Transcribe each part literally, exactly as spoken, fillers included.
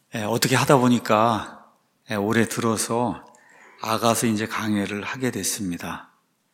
예, 어떻게 하다 보니까 예, 올해 들어서 아가서 이제 강해를 하게 됐습니다.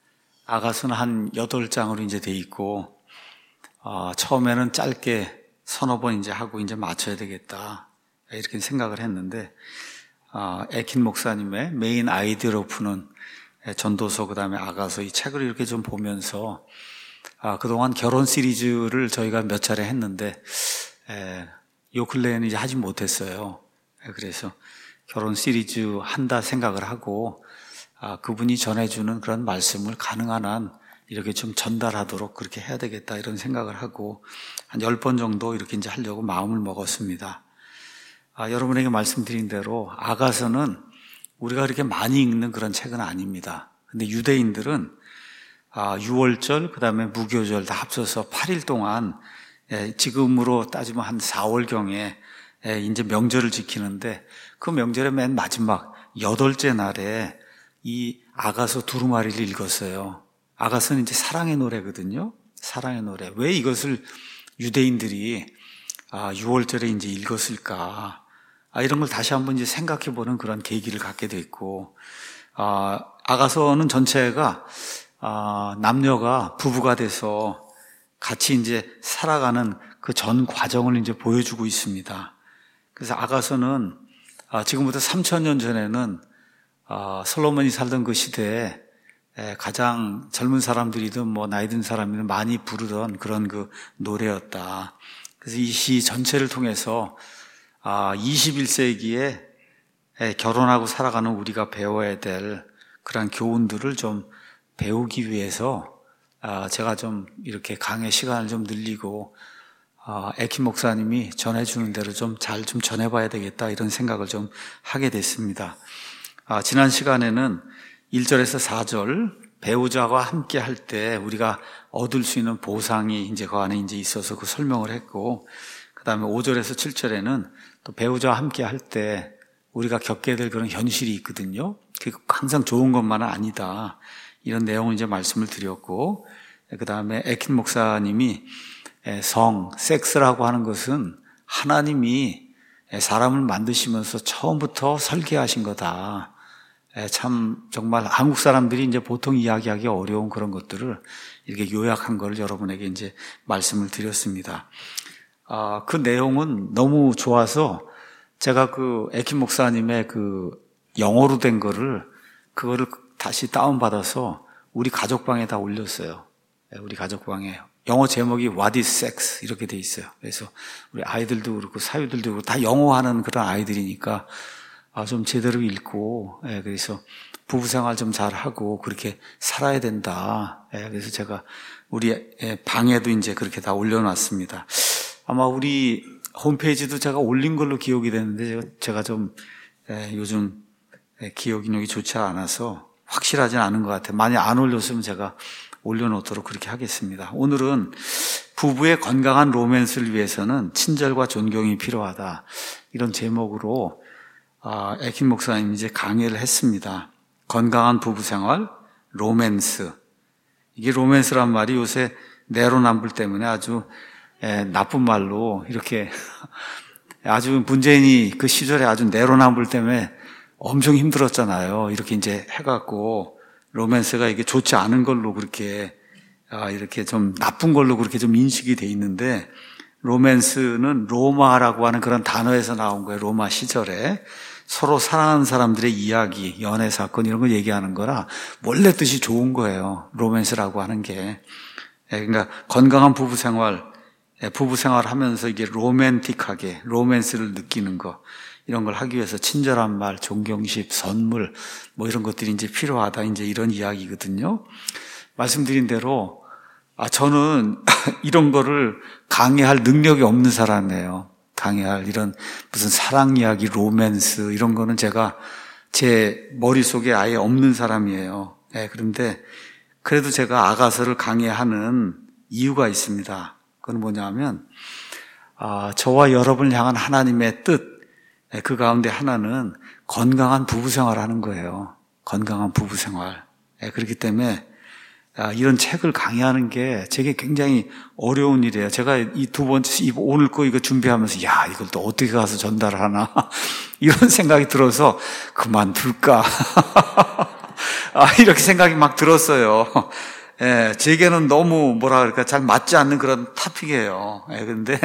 아가서는 한 여덟 장으로 이제 돼 있고, 어, 처음에는 짧게 서너 번 이제 하고 이제 맞춰야 되겠다. 이렇게 생각을 했는데, 어, 에킨 목사님의 메인 아이디어로 푸는 전도서, 그 다음에 아가서 이 책을 이렇게 좀 보면서, 아, 그동안 결혼 시리즈를 저희가 몇 차례 했는데, 에, 요 근래에는 이제 하지 못했어요. 그래서 결혼 시리즈 한다 생각을 하고, 아, 그분이 전해주는 그런 말씀을 가능한 한 이렇게 좀 전달하도록 그렇게 해야 되겠다 이런 생각을 하고, 한 열 번 정도 이렇게 이제 하려고 마음을 먹었습니다. 아, 여러분에게 말씀드린 대로 아가서는 우리가 그렇게 많이 읽는 그런 책은 아닙니다. 근데 유대인들은 아, 유월절, 그 다음에 무교절 다 합쳐서 팔 일 동안, 예, 지금으로 따지면 한 사월경에 예, 이제 명절을 지키는데, 그 명절의 맨 마지막 여덟째 날에 이 아가서 두루마리를 읽었어요. 아가서는 이제 사랑의 노래거든요. 사랑의 노래. 왜 이것을 유대인들이 아, 유월절에 이제 읽었을까? 아, 이런 걸 다시 한번 이제 생각해보는 그런 계기를 갖게 됐고, 아, 아가서는 전체가 아, 남녀가 부부가 돼서 같이 이제 살아가는 그 전 과정을 이제 보여주고 있습니다. 그래서 아가서는 아, 지금부터 삼천 년 전에는 아, 솔로몬이 살던 그 시대에 에, 가장 젊은 사람들이든 뭐 나이 든 사람이든 많이 부르던 그런 그 노래였다. 그래서 이 시 전체를 통해서 아, 이십일 세기에 에, 결혼하고 살아가는 우리가 배워야 될 그런 교훈들을 좀 배우기 위해서 아, 제가 좀 이렇게 강의 시간을 좀 늘리고 아, 에킨 목사님이 전해주는 대로 좀 잘 좀 전해봐야 되겠다 이런 생각을 좀 하게 됐습니다. 아, 지난 시간에는 일 절에서 사 절 배우자와 함께 할 때 우리가 얻을 수 있는 보상이 이제 그 안에 이제 있어서 그 설명을 했고, 그 다음에 오 절에서 칠 절에는 또 배우자와 함께 할 때 우리가 겪게 될 그런 현실이 있거든요. 그게 항상 좋은 것만은 아니다. 이런 내용을 이제 말씀을 드렸고, 그 다음에 에킨 목사님이 성, 섹스라고 하는 것은 하나님이 사람을 만드시면서 처음부터 설계하신 거다. 참 정말 한국 사람들이 이제 보통 이야기하기 어려운 그런 것들을 이렇게 요약한 걸 여러분에게 이제 말씀을 드렸습니다. 아, 그 내용은 너무 좋아서 제가 그 에킨 목사님의 그 영어로 된 거를 그거를 다시 다운받아서 우리 가족방에다 올렸어요. 우리 가족방에. 영어 제목이 What is sex? 이렇게 돼 있어요. 그래서 우리 아이들도 그렇고 사유들도 그렇고 다 영어하는 그런 아이들이니까 아, 좀 제대로 읽고, 예, 그래서 부부생활 좀 잘하고 그렇게 살아야 된다. 예, 그래서 제가 우리 방에도 이제 그렇게 다 올려놨습니다. 아마 우리 홈페이지도 제가 올린 걸로 기억이 되는데 제가 좀 예, 요즘 기억력이 좋지 않아서 확실하진 않은 것 같아요. 만약 안 올렸으면 제가 올려놓도록 그렇게 하겠습니다. 오늘은 부부의 건강한 로맨스를 위해서는 친절과 존경이 필요하다. 이런 제목으로 아, 에킨 목사님이 이제 강의를 했습니다. 건강한 부부생활, 로맨스. 이게 로맨스란 말이 요새 내로남불 때문에 아주 에, 나쁜 말로 이렇게 아주 문재인이 그 시절에 아주 내로남불 때문에 엄청 힘들었잖아요. 이렇게 이제 해갖고 로맨스가 이게 좋지 않은 걸로 그렇게 아, 이렇게 좀 나쁜 걸로 그렇게 좀 인식이 돼 있는데, 로맨스는 로마라고 하는 그런 단어에서 나온 거예요. 로마 시절에 서로 사랑하는 사람들의 이야기, 연애 사건 이런 걸 얘기하는 거라 원래 뜻이 좋은 거예요. 로맨스라고 하는 게. 그러니까 건강한 부부 생활, 부부 생활 하면서 이게 로맨틱하게 로맨스를 느끼는 거, 이런 걸 하기 위해서 친절한 말, 존경심, 선물 뭐 이런 것들이 이제 필요하다. 이제 이런 이야기거든요. 말씀드린 대로 아, 저는 이런 거를 강의할 능력이 없는 사람이에요. 강의할 이런 무슨 사랑 이야기, 로맨스 이런 거는 제가 제 머릿속에 아예 없는 사람이에요. 네, 그런데 그래도 제가 아가서를 강의하는 이유가 있습니다. 그건 뭐냐면 아, 저와 여러분을 향한 하나님의 뜻, 그 가운데 하나는 건강한 부부생활을 하는 거예요. 건강한 부부생활. 네, 그렇기 때문에 아, 이런 책을 강의하는 게 제게 굉장히 어려운 일이에요. 제가 이 두 번째, 오늘 거 이거 준비하면서, 야, 이걸 또 어떻게 가서 전달하나. 이런 생각이 들어서 그만둘까. 아, 이렇게 생각이 막 들었어요. 예, 제게는 너무 뭐라 그럴까, 잘 맞지 않는 그런 토픽이에요. 예, 근데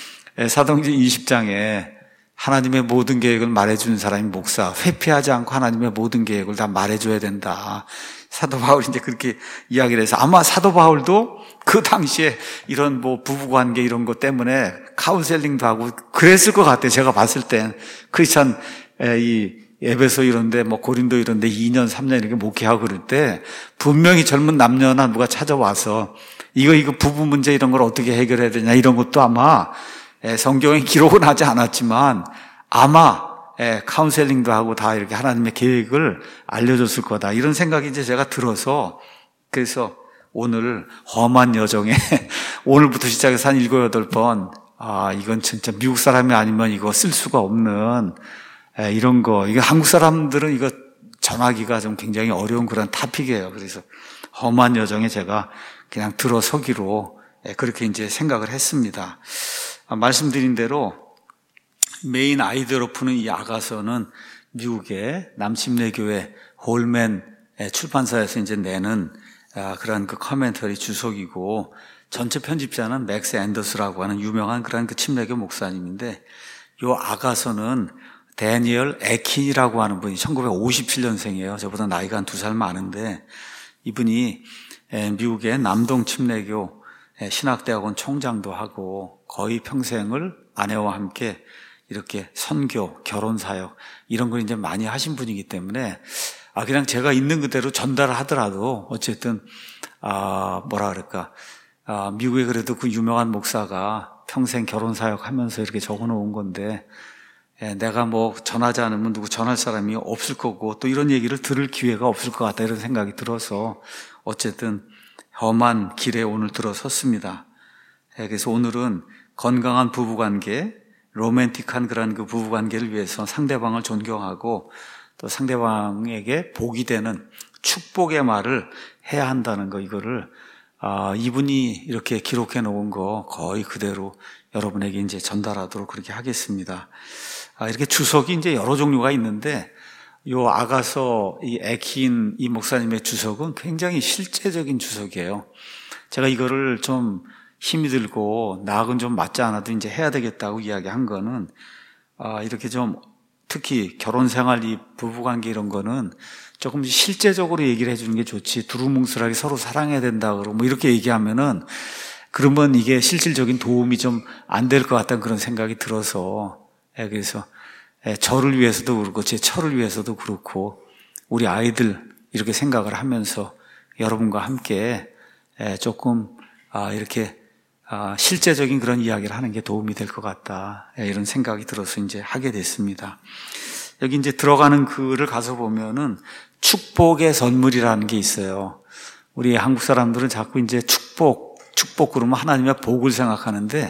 사도행전 이십 장에 하나님의 모든 계획을 말해주는 사람이 목사, 회피하지 않고 하나님의 모든 계획을 다 말해줘야 된다. 사도 바울이 이제 그렇게 이야기를 해서 아마 사도 바울도 그 당시에 이런 뭐 부부관계 이런 것 때문에 카운셀링도 하고 그랬을 것 같아요. 제가 봤을 땐 크리스찬 이 에베소 이런데 뭐 고린도 이런데 이 년 삼 년 이렇게 목회하고 그럴 때 분명히 젊은 남녀나 누가 찾아와서 이거 이거 부부 문제 이런 걸 어떻게 해결해야 되냐 이런 것도 아마 성경에 기록은 하지 않았지만 아마 예, 카운셀링도 하고 다 이렇게 하나님의 계획을 알려줬을 거다. 이런 생각이 이제 제가 들어서, 그래서 오늘 험한 여정에, 오늘부터 시작해서 한 일곱, 여덟 번, 아, 이건 진짜 미국 사람이 아니면 이거 쓸 수가 없는, 예, 이런 거. 이거 한국 사람들은 이거 전하기가 좀 굉장히 어려운 그런 토픽이에요. 그래서 험한 여정에 제가 그냥 들어서기로, 예, 그렇게 이제 생각을 했습니다. 아, 말씀드린 대로, 메인 아이디어로 푸는 이 아가서는 미국의 남침례교회 홀맨 출판사에서 이제 내는 그런 그 커멘터리 주석이고 전체 편집자는 맥스 앤더스라고 하는 유명한 그런 그 침례교 목사님인데 이 아가서는 데니얼 에킨이라고 하는 분이 천구백오십칠 년생이에요. 저보다 나이가 한 두 살 많은데 이분이 미국의 남동 침례교 신학대학원 총장도 하고 거의 평생을 아내와 함께 이렇게 선교, 결혼 사역 이런 걸 이제 많이 하신 분이기 때문에 아 그냥 제가 있는 그대로 전달을 하더라도 어쨌든 아 뭐라 그럴까 아 미국에 그래도 그 유명한 목사가 평생 결혼 사역하면서 이렇게 적어놓은 건데 예, 내가 뭐 전하지 않으면 누구 전할 사람이 없을 거고 또 이런 얘기를 들을 기회가 없을 것 같다 이런 생각이 들어서 어쨌든 험한 길에 오늘 들어섰습니다. 예, 그래서 오늘은 건강한 부부관계 로맨틱한 그런 그 부부관계를 위해서 상대방을 존경하고 또 상대방에게 복이 되는 축복의 말을 해야 한다는 거 이거를 아, 이분이 이렇게 기록해 놓은 거 거의 그대로 여러분에게 이제 전달하도록 그렇게 하겠습니다. 아, 이렇게 주석이 이제 여러 종류가 있는데 요 아가서 이 에킨 이 목사님의 주석은 굉장히 실제적인 주석이에요. 제가 이거를 좀 힘이 들고 나하고는 좀 맞지 않아도 이제 해야 되겠다고 이야기한 거는 아, 이렇게 좀 특히 결혼 생활, 이 부부관계 이런 거는 조금 실제적으로 얘기를 해주는 게 좋지 두루뭉술하게 서로 사랑해야 된다 그러고 뭐 이렇게 얘기하면은 그러면 이게 실질적인 도움이 좀 안 될 것 같다는 그런 생각이 들어서 예, 그래서 예, 저를 위해서도 그렇고 제 처를 위해서도 그렇고 우리 아이들 이렇게 생각을 하면서 여러분과 함께 예, 조금 아, 이렇게 아, 실제적인 그런 이야기를 하는 게 도움이 될 것 같다. 이런 생각이 들어서 이제 하게 됐습니다. 여기 이제 들어가는 글을 가서 보면은 축복의 선물이라는 게 있어요. 우리 한국 사람들은 자꾸 이제 축복, 축복 그러면 하나님의 복을 생각하는데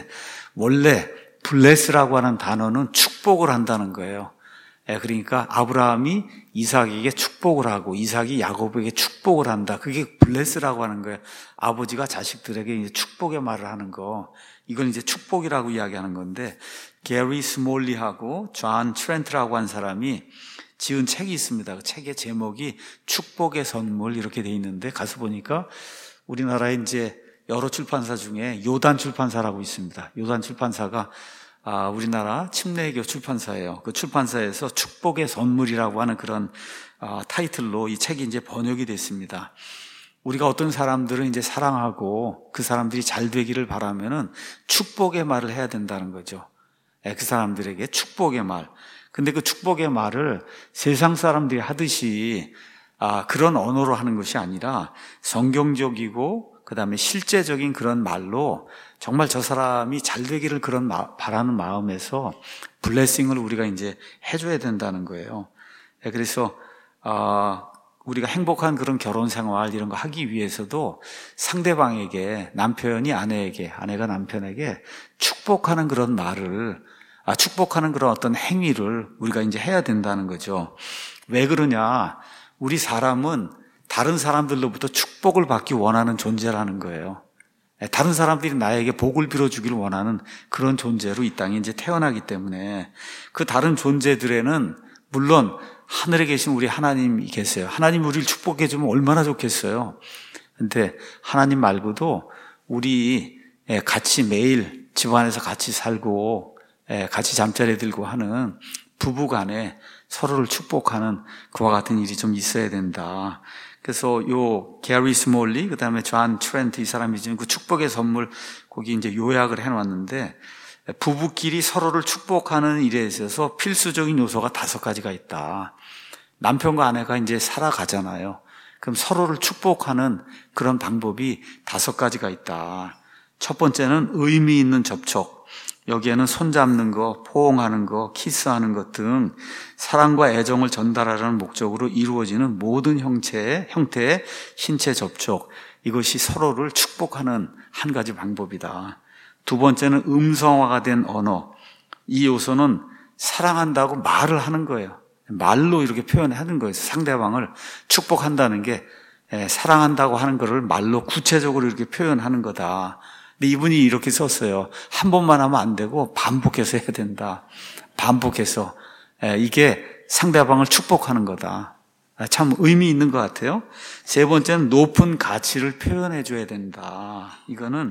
원래 블레스라고 하는 단어는 축복을 한다는 거예요. 그러니까 아브라함이 이삭에게 축복을 하고 이삭이 야곱에게 축복을 한다. 그게 블레스라고 하는 거예요. 아버지가 자식들에게 이제 축복의 말을 하는 거. 이건 이제 축복이라고 이야기하는 건데 게리 스몰리하고 존 트렌트라고 한 사람이 지은 책이 있습니다. 그 책의 제목이 축복의 선물 이렇게 돼 있는데 가서 보니까 우리나라에 이제 여러 출판사 중에 요단 출판사라고 있습니다. 요단 출판사가 아, 우리나라 침례교 출판사예요. 그 출판사에서 축복의 선물이라고 하는 그런 아, 타이틀로 이 책이 이제 번역이 됐습니다. 우리가 어떤 사람들은 이제 사랑하고 그 사람들이 잘 되기를 바라면은 축복의 말을 해야 된다는 거죠. 예, 그 사람들에게 축복의 말. 근데 그 축복의 말을 세상 사람들이 하듯이 아, 그런 언어로 하는 것이 아니라 성경적이고 그 다음에 실제적인 그런 말로 정말 저 사람이 잘 되기를 그런 마, 바라는 마음에서 블레싱을 우리가 이제 해줘야 된다는 거예요. 그래서 아, 우리가 행복한 그런 결혼 생활 이런 거 하기 위해서도 상대방에게 남편이 아내에게 아내가 남편에게 축복하는 그런 말을 아, 축복하는 그런 어떤 행위를 우리가 이제 해야 된다는 거죠. 왜 그러냐? 우리 사람은 다른 사람들로부터 축복을 받기 원하는 존재라는 거예요. 다른 사람들이 나에게 복을 빌어주기를 원하는 그런 존재로 이 땅에 이제 태어나기 때문에 그 다른 존재들에는 물론 하늘에 계신 우리 하나님이 계세요. 하나님 우리를 축복해 주면 얼마나 좋겠어요. 근데 하나님 말고도 우리 같이 매일 집안에서 같이 살고 같이 잠자리 들고 하는 부부 간에 서로를 축복하는 그와 같은 일이 좀 있어야 된다. 그래서 요 게리 스몰리 그다음에 존 트렌트 이 사람이 지금 그 축복의 선물 거기 이제 요약을 해놨는데 부부끼리 서로를 축복하는 일에 있어서 필수적인 요소가 다섯 가지가 있다. 남편과 아내가 이제 살아가잖아요. 그럼 서로를 축복하는 그런 방법이 다섯 가지가 있다. 첫 번째는 의미 있는 접촉. 여기에는 손잡는 거, 포옹하는 거, 키스하는 것 등 사랑과 애정을 전달하려는 목적으로 이루어지는 모든 형태의, 형태의 신체 접촉. 이것이 서로를 축복하는 한 가지 방법이다. 두 번째는 음성화가 된 언어. 이 요소는 사랑한다고 말을 하는 거예요. 말로 이렇게 표현하는 거예요. 상대방을 축복한다는 게 사랑한다고 하는 거를 말로 구체적으로 이렇게 표현하는 거다. 근데 이분이 이렇게 썼어요. 한 번만 하면 안 되고 반복해서 해야 된다. 반복해서. 이게 상대방을 축복하는 거다. 참 의미 있는 것 같아요. 세 번째는 높은 가치를 표현해 줘야 된다. 이거는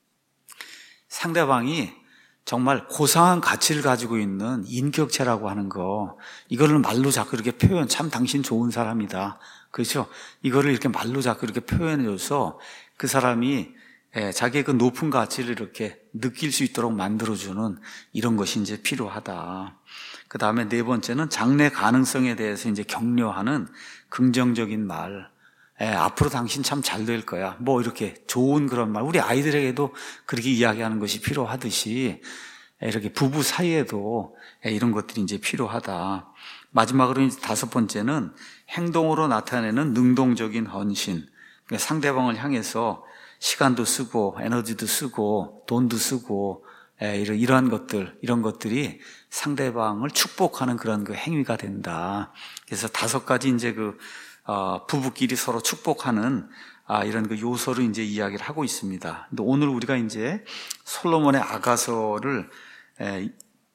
상대방이 정말 고상한 가치를 가지고 있는 인격체라고 하는 거, 이거를 말로 자꾸 이렇게 표현, 참 당신 좋은 사람이다. 그렇죠? 이거를 이렇게 말로 자꾸 이렇게 표현해줘서 그 사람이 자기의 그 높은 가치를 이렇게 느낄 수 있도록 만들어주는 이런 것이 이제 필요하다. 그 다음에 네 번째는 장래 가능성에 대해서 이제 격려하는 긍정적인 말. 에, 앞으로 당신 참 잘 될 거야. 뭐 이렇게 좋은 그런 말. 우리 아이들에게도 그렇게 이야기하는 것이 필요하듯이 에, 이렇게 부부 사이에도 에, 이런 것들이 이제 필요하다. 마지막으로 이제 다섯 번째는 행동으로 나타내는 능동적인 헌신. 그러니까 상대방을 향해서 시간도 쓰고 에너지도 쓰고 돈도 쓰고 에, 이런 이러한 것들 이런 것들이 상대방을 축복하는 그런 그 행위가 된다. 그래서 다섯 가지 이제 그 어, 부부끼리 서로 축복하는 아, 이런 그 요소를 이제 이야기를 하고 있습니다. 근데 오늘 우리가 이제 솔로몬의 아가서를 에,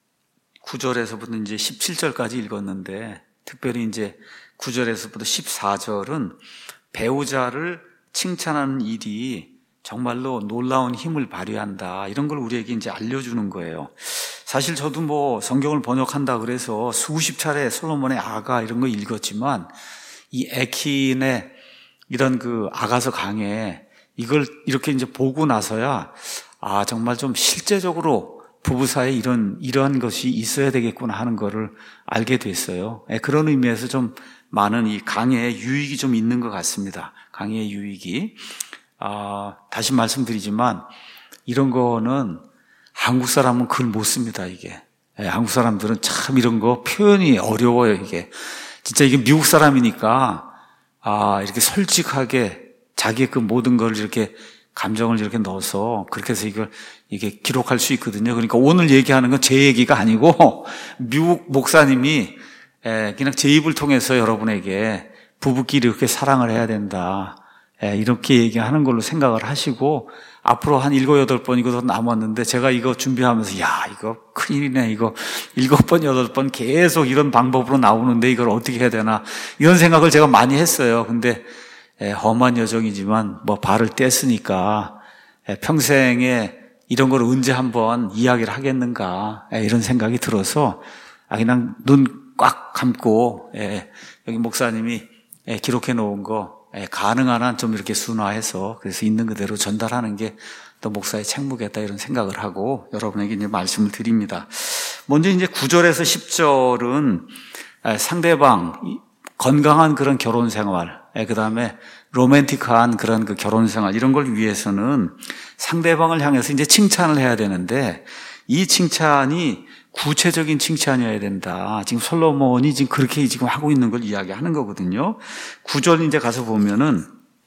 구 절에서부터 이제 십칠 절까지 읽었는데 특별히 이제 구 절에서부터 십사 절은 배우자를 칭찬하는 일이 정말로 놀라운 힘을 발휘한다. 이런 걸 우리에게 이제 알려주는 거예요. 사실 저도 뭐 성경을 번역한다 그래서 수십 차례 솔로몬의 아가 이런 거 읽었지만 이 에킨의 이런 그 아가서 강해 이걸 이렇게 이제 보고 나서야 아 정말 좀 실제적으로 부부 사이에 이런 이러한 것이 있어야 되겠구나 하는 거를 알게 됐어요. 그런 의미에서 좀 많은 이 강해의 유익이 좀 있는 것 같습니다. 강해의 유익이 아, 다시 말씀드리지만 이런 거는 한국 사람은 글 못 씁니다. 이게 한국 사람들은 참 이런 거 표현이 어려워요. 이게 진짜 이게 미국 사람이니까, 아, 이렇게 솔직하게 자기의 그 모든 걸 이렇게 감정을 이렇게 넣어서 그렇게 해서 이걸 이게 기록할 수 있거든요. 그러니까 오늘 얘기하는 건 제 얘기가 아니고 미국 목사님이 에, 그냥 제 입을 통해서 여러분에게 부부끼리 이렇게 사랑을 해야 된다. 에, 이렇게 얘기하는 걸로 생각을 하시고 앞으로 한 일곱, 여덟 번 이거 더 남았는데 제가 이거 준비하면서 야, 이거 큰일이네. 이거 일곱 번, 여덟 번 계속 이런 방법으로 나오는데 이걸 어떻게 해야 되나. 이런 생각을 제가 많이 했어요. 근데 에, 험한 여정이지만 뭐 발을 뗐으니까 에, 평생에 이런 걸 언제 한번 이야기를 하겠는가. 에, 이런 생각이 들어서 아, 그냥 눈 꽉 감고 에, 여기 목사님이 에, 기록해 놓은 거 예, 가능한 한 좀 이렇게 순화해서 그래서 있는 그대로 전달하는 게 또 목사의 책무겠다 이런 생각을 하고 여러분에게 이제 말씀을 드립니다. 먼저 이제 구 절에서 십 절은 상대방 건강한 그런 결혼 생활, 그 다음에 로맨틱한 그런 그 결혼 생활 이런 걸 위해서는 상대방을 향해서 이제 칭찬을 해야 되는데 이 칭찬이 구체적인 칭찬이어야 된다. 지금 솔로몬이 지금 그렇게 지금 하고 있는 걸 이야기하는 거거든요. 구 절 이제 가서 보면은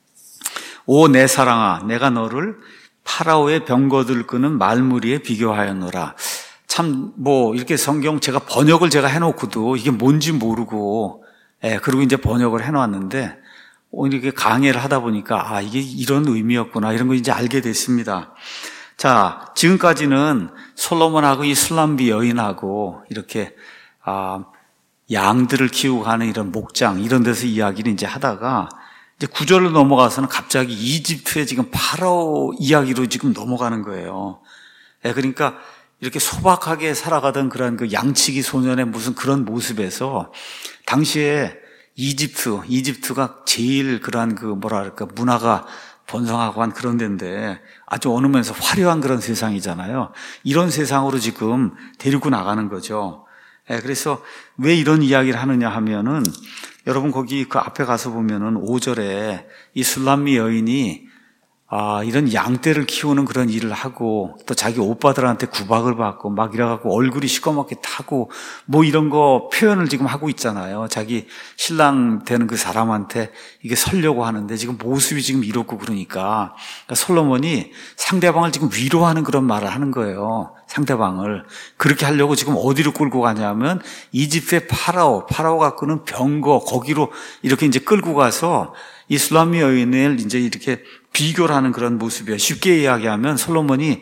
오 내 사랑아 내가 너를 파라오의 병거들 끄는 말무리에 비교하였노라. 참 뭐 이렇게 성경 제가 번역을 제가 해놓고도 이게 뭔지 모르고 예, 그리고 이제 번역을 해놨는데 이렇게 강해를 하다 보니까 아, 이게 이런 의미였구나, 이런 거 이제 알게 됐습니다. 자, 지금까지는 솔로몬하고 이 술람비 여인하고 이렇게 아, 양들을 키우고 가는 이런 목장, 이런 데서 이야기를 이제 하다가 이제 구절로 넘어가서는 갑자기 이집트의 지금 파라오 이야기로 지금 넘어가는 거예요. 예, 그러니까 이렇게 소박하게 살아가던 그런 그 양치기 소년의 무슨 그런 모습에서 당시에 이집트, 이집트가 제일 그러한 그 뭐랄까 문화가 번성하고 한 그런 데인데 아주 어느 면에서 화려한 그런 세상이잖아요. 이런 세상으로 지금 데리고 나가는 거죠. 예, 그래서 왜 이런 이야기를 하느냐 하면은 여러분 거기 그 앞에 가서 보면은 오 절에 이 술람미 여인이 아, 이런 양떼를 키우는 그런 일을 하고 또 자기 오빠들한테 구박을 받고 막 이래갖고 얼굴이 시커멓게 타고 뭐 이런 거 표현을 지금 하고 있잖아요. 자기 신랑 되는 그 사람한테 이게 설려고 하는데 지금 모습이 지금 이렇고 그러니까, 그러니까 솔로몬이 상대방을 지금 위로하는 그런 말을 하는 거예요. 상대방을. 그렇게 하려고 지금 어디로 끌고 가냐면 이집트의 파라오, 파라오가 끄는 병거 거기로 이렇게 이제 끌고 가서 이 술람미 여인을 이제 이렇게 비교를 하는 그런 모습이에요. 쉽게 이야기하면 솔로몬이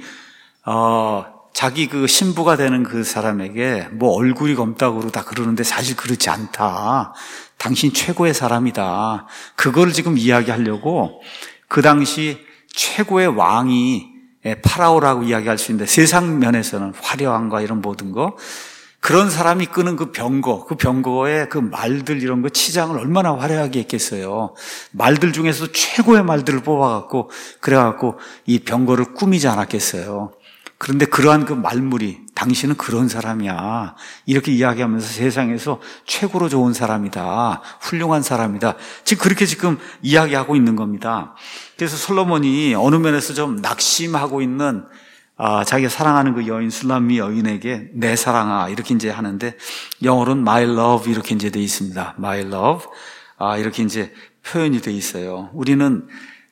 어, 자기 그 신부가 되는 그 사람에게 뭐 얼굴이 검다고 다 그러는데 사실 그렇지 않다. 당신 최고의 사람이다. 그걸 지금 이야기하려고 그 당시 최고의 왕이 파라오라고 이야기할 수 있는데 세상 면에서는 화려함과 이런 모든 거, 그런 사람이 끄는 그 병거, 그 병거의 그 말들 이런 거 치장을 얼마나 화려하게 했겠어요. 말들 중에서도 최고의 말들을 뽑아갖고 그래갖고 이 병거를 꾸미지 않았겠어요. 그런데 그러한 그 말물이 당신은 그런 사람이야, 이렇게 이야기하면서 세상에서 최고로 좋은 사람이다, 훌륭한 사람이다, 지금 그렇게 지금 이야기하고 있는 겁니다. 그래서 솔로몬이 어느 면에서 좀 낙심하고 있는 아, 자기가 사랑하는 그 여인 술람미 여인에게 내 사랑아 이렇게 이제 하는데 영어로는 my love 이렇게 이제 돼 있습니다. my love 아, 이렇게 이제 표현이 돼 있어요. 우리는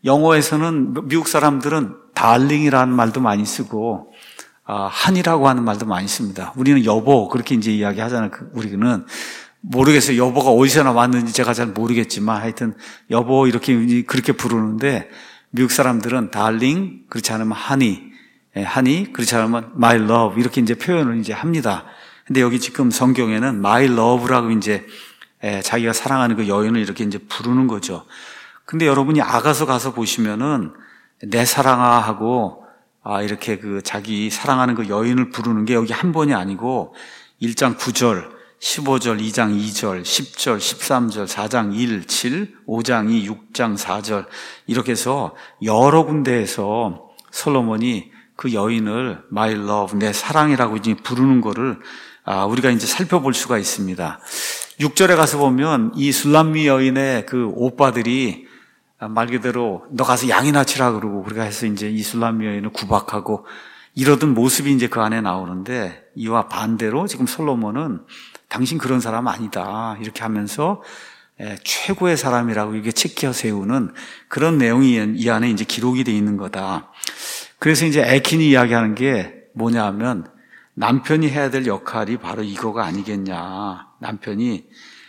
영어에서는 미국 사람들은 darling이라는 말도 많이 쓰고 아, 한이라고 하는 말도 많이 씁니다. 우리는 여보 그렇게 이제 이야기하잖아요. 우리는 모르겠어요. 여보가 어디서나 왔는지 제가 잘 모르겠지만 하여튼 여보 이렇게 그렇게 부르는데 미국 사람들은 darling 그렇지 않으면 honey 하니 그렇지 않으면 my love 이렇게 이제 표현을 이제 합니다. 근데 여기 지금 성경에는 my love라고 이제 자기가 사랑하는 그 여인을 이렇게 이제 부르는 거죠. 근데 여러분이 아가서 가서 보시면은 내 사랑아 하고 아 이렇게 그 자기 사랑하는 그 여인을 부르는 게 여기 한 번이 아니고 일 장 구 절, 십오 절, 이 장 이 절, 십 절, 십삼 절, 사 장 일, 칠, 오 장 이, 육 장 사 절 이렇게 해서 여러 군데에서 솔로몬이 그 여인을 my love, 내 사랑이라고 이제 부르는 거를 아, 우리가 이제 살펴볼 수가 있습니다. 육 절에 가서 보면 이 술람미 여인의 그 오빠들이 말 그대로 너 가서 양이나 치라 그러고 그러니까 해서 이제 이 술람미 여인을 구박하고 이러던 모습이 이제 그 안에 나오는데 이와 반대로 지금 솔로몬은 당신 그런 사람 아니다 이렇게 하면서 에, 최고의 사람이라고 이게 치켜 세우는 그런 내용이 이 안에 이제 기록이 되어 있는 거다. 그래서 이제 에킨이 이야기하는 게 뭐냐 하면 남편이 해야 될 역할이 바로 이거가 아니겠냐. 남편이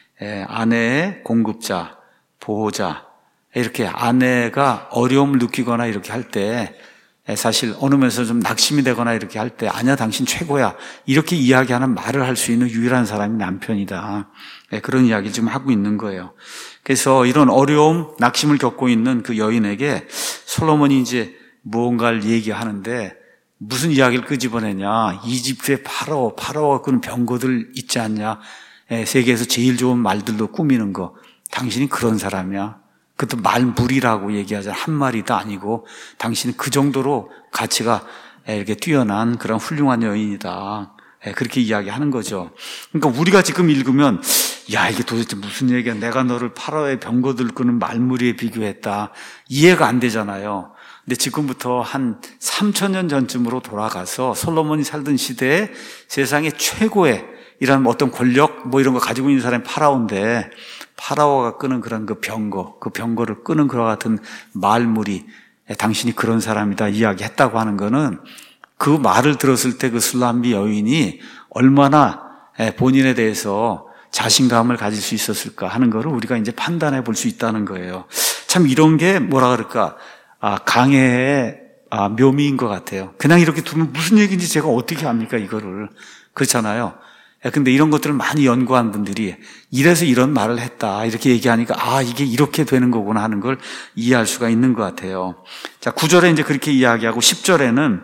아내의 공급자, 보호자, 이렇게 아내가 어려움을 느끼거나 이렇게 할 때 사실 어느 면에서 좀 낙심이 되거나 이렇게 할 때 아니야 당신 최고야 이렇게 이야기하는 말을 할 수 있는 유일한 사람이 남편이다. 그런 이야기를 지금 하고 있는 거예요. 그래서 이런 어려움, 낙심을 겪고 있는 그 여인에게 솔로몬이 이제 무언가를 얘기하는데 무슨 이야기를 끄집어내냐. 이집트의 파라오, 파라오가 끄는 병거들 있지 않냐. 세계에서 제일 좋은 말들로 꾸미는 거. 당신이 그런 사람이야. 그것도 말물이라고 얘기하자. 한 마리도 아니고 당신은 그 정도로 가치가 이렇게 뛰어난 그런 훌륭한 여인이다. 그렇게 이야기하는 거죠. 그러니까 우리가 지금 읽으면 야 이게 도대체 무슨 얘기야. 내가 너를 파라오의 병거들 끄는 말무리에 비교했다. 이해가 안 되잖아요. 근데 지금부터 한 삼천 년 전쯤으로 돌아가서 솔로몬이 살던 시대에 세상의 최고의 이런 어떤 권력 뭐 이런 거 가지고 있는 사람이 파라오인데 파라오가 끄는 그런 그 병거, 그 병거를 끄는 그와 같은 말무리 당신이 그런 사람이다 이야기했다고 하는 거는 그 말을 들었을 때 그 술람미 여인이 얼마나 본인에 대해서 자신감을 가질 수 있었을까 하는 거를 우리가 이제 판단해 볼 수 있다는 거예요. 참 이런 게 뭐라 그럴까, 아, 강해의 아, 묘미인 것 같아요. 그냥 이렇게 두면 무슨 얘기인지 제가 어떻게 합니까, 이거를. 그렇잖아요. 근데 이런 것들을 많이 연구한 분들이 이래서 이런 말을 했다 이렇게 얘기하니까 아, 이게 이렇게 되는 거구나 하는 걸 이해할 수가 있는 것 같아요. 자, 구 절에 이제 그렇게 이야기하고 십 절에는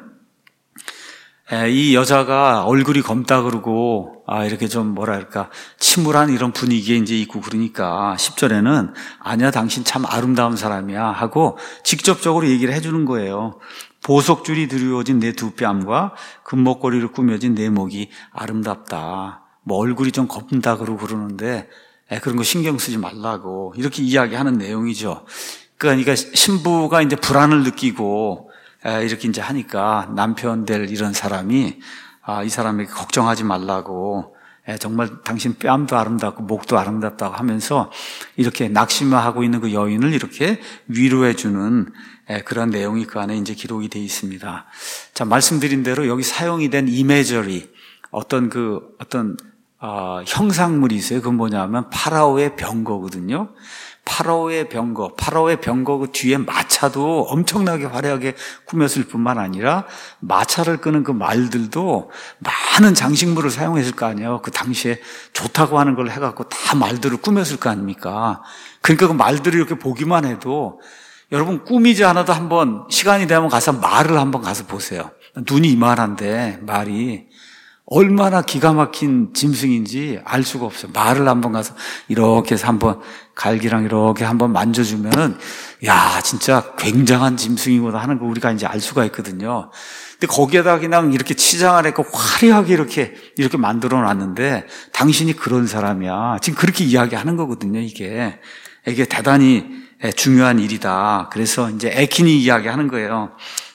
이 여자가 얼굴이 검다 그러고 아, 이렇게 좀 뭐랄까 침울한 이런 분위기에 이제 있고 그러니까 십 절에는 아니야, 당신 참 아름다운 사람이야 하고 직접적으로 얘기를 해주는 거예요. 보석줄이 드리워진 내 두 뺨과 금목걸이로 꾸며진 내 목이 아름답다. 뭐 얼굴이 좀 검다 그러고 그러는데 그런 거 신경 쓰지 말라고 이렇게 이야기하는 내용이죠. 그러니까 신부가 이제 불안을 느끼고 이렇게 이제 하니까 남편 될 이런 사람이 아, 이 사람에게 걱정하지 말라고 정말 당신 뺨도 아름답고 목도 아름답다고 하면서 이렇게 낙심하고 있는 그 여인을 이렇게 위로해주는 그런 내용이 그 안에 이제 기록이 되어 있습니다. 자, 말씀드린 대로 여기 사용이 된 이미저리, 어떤 그, 어떤, 어, 형상물이 있어요. 그건 뭐냐면 파라오의 병거거든요. 파라오의 병거, 파라오의 병거 그 뒤에 마차도 엄청나게 화려하게 꾸몄을 뿐만 아니라 마차를 끄는 그 말들도 많은 장식물을 사용했을 거 아니에요. 그 당시에 좋다고 하는 걸 해갖고 다 말들을 꾸몄을 거 아닙니까? 그러니까 그 말들을 이렇게 보기만 해도 여러분 꾸미지 않아도 한번 시간이 되면 가서 말을 한번 가서 보세요. 눈이 이만한데 말이 얼마나 기가 막힌 짐승인지 알 수가 없어요. 말을 한번 가서 이렇게 해서 한번 갈기랑 이렇게 한번 만져주면은 야, 진짜 굉장한 짐승이구나 하는 거 우리가 이제 알 수가 있거든요. 근데 거기에다 그냥 이렇게 치장을 했고 화려하게 이렇게 이렇게 만들어 놨는데 당신이 그런 사람이야. 지금 그렇게 이야기하는 거거든요. 이게 이게 대단히 중요한 일이다. 그래서 이제 에킨이 이야기하는 거예요.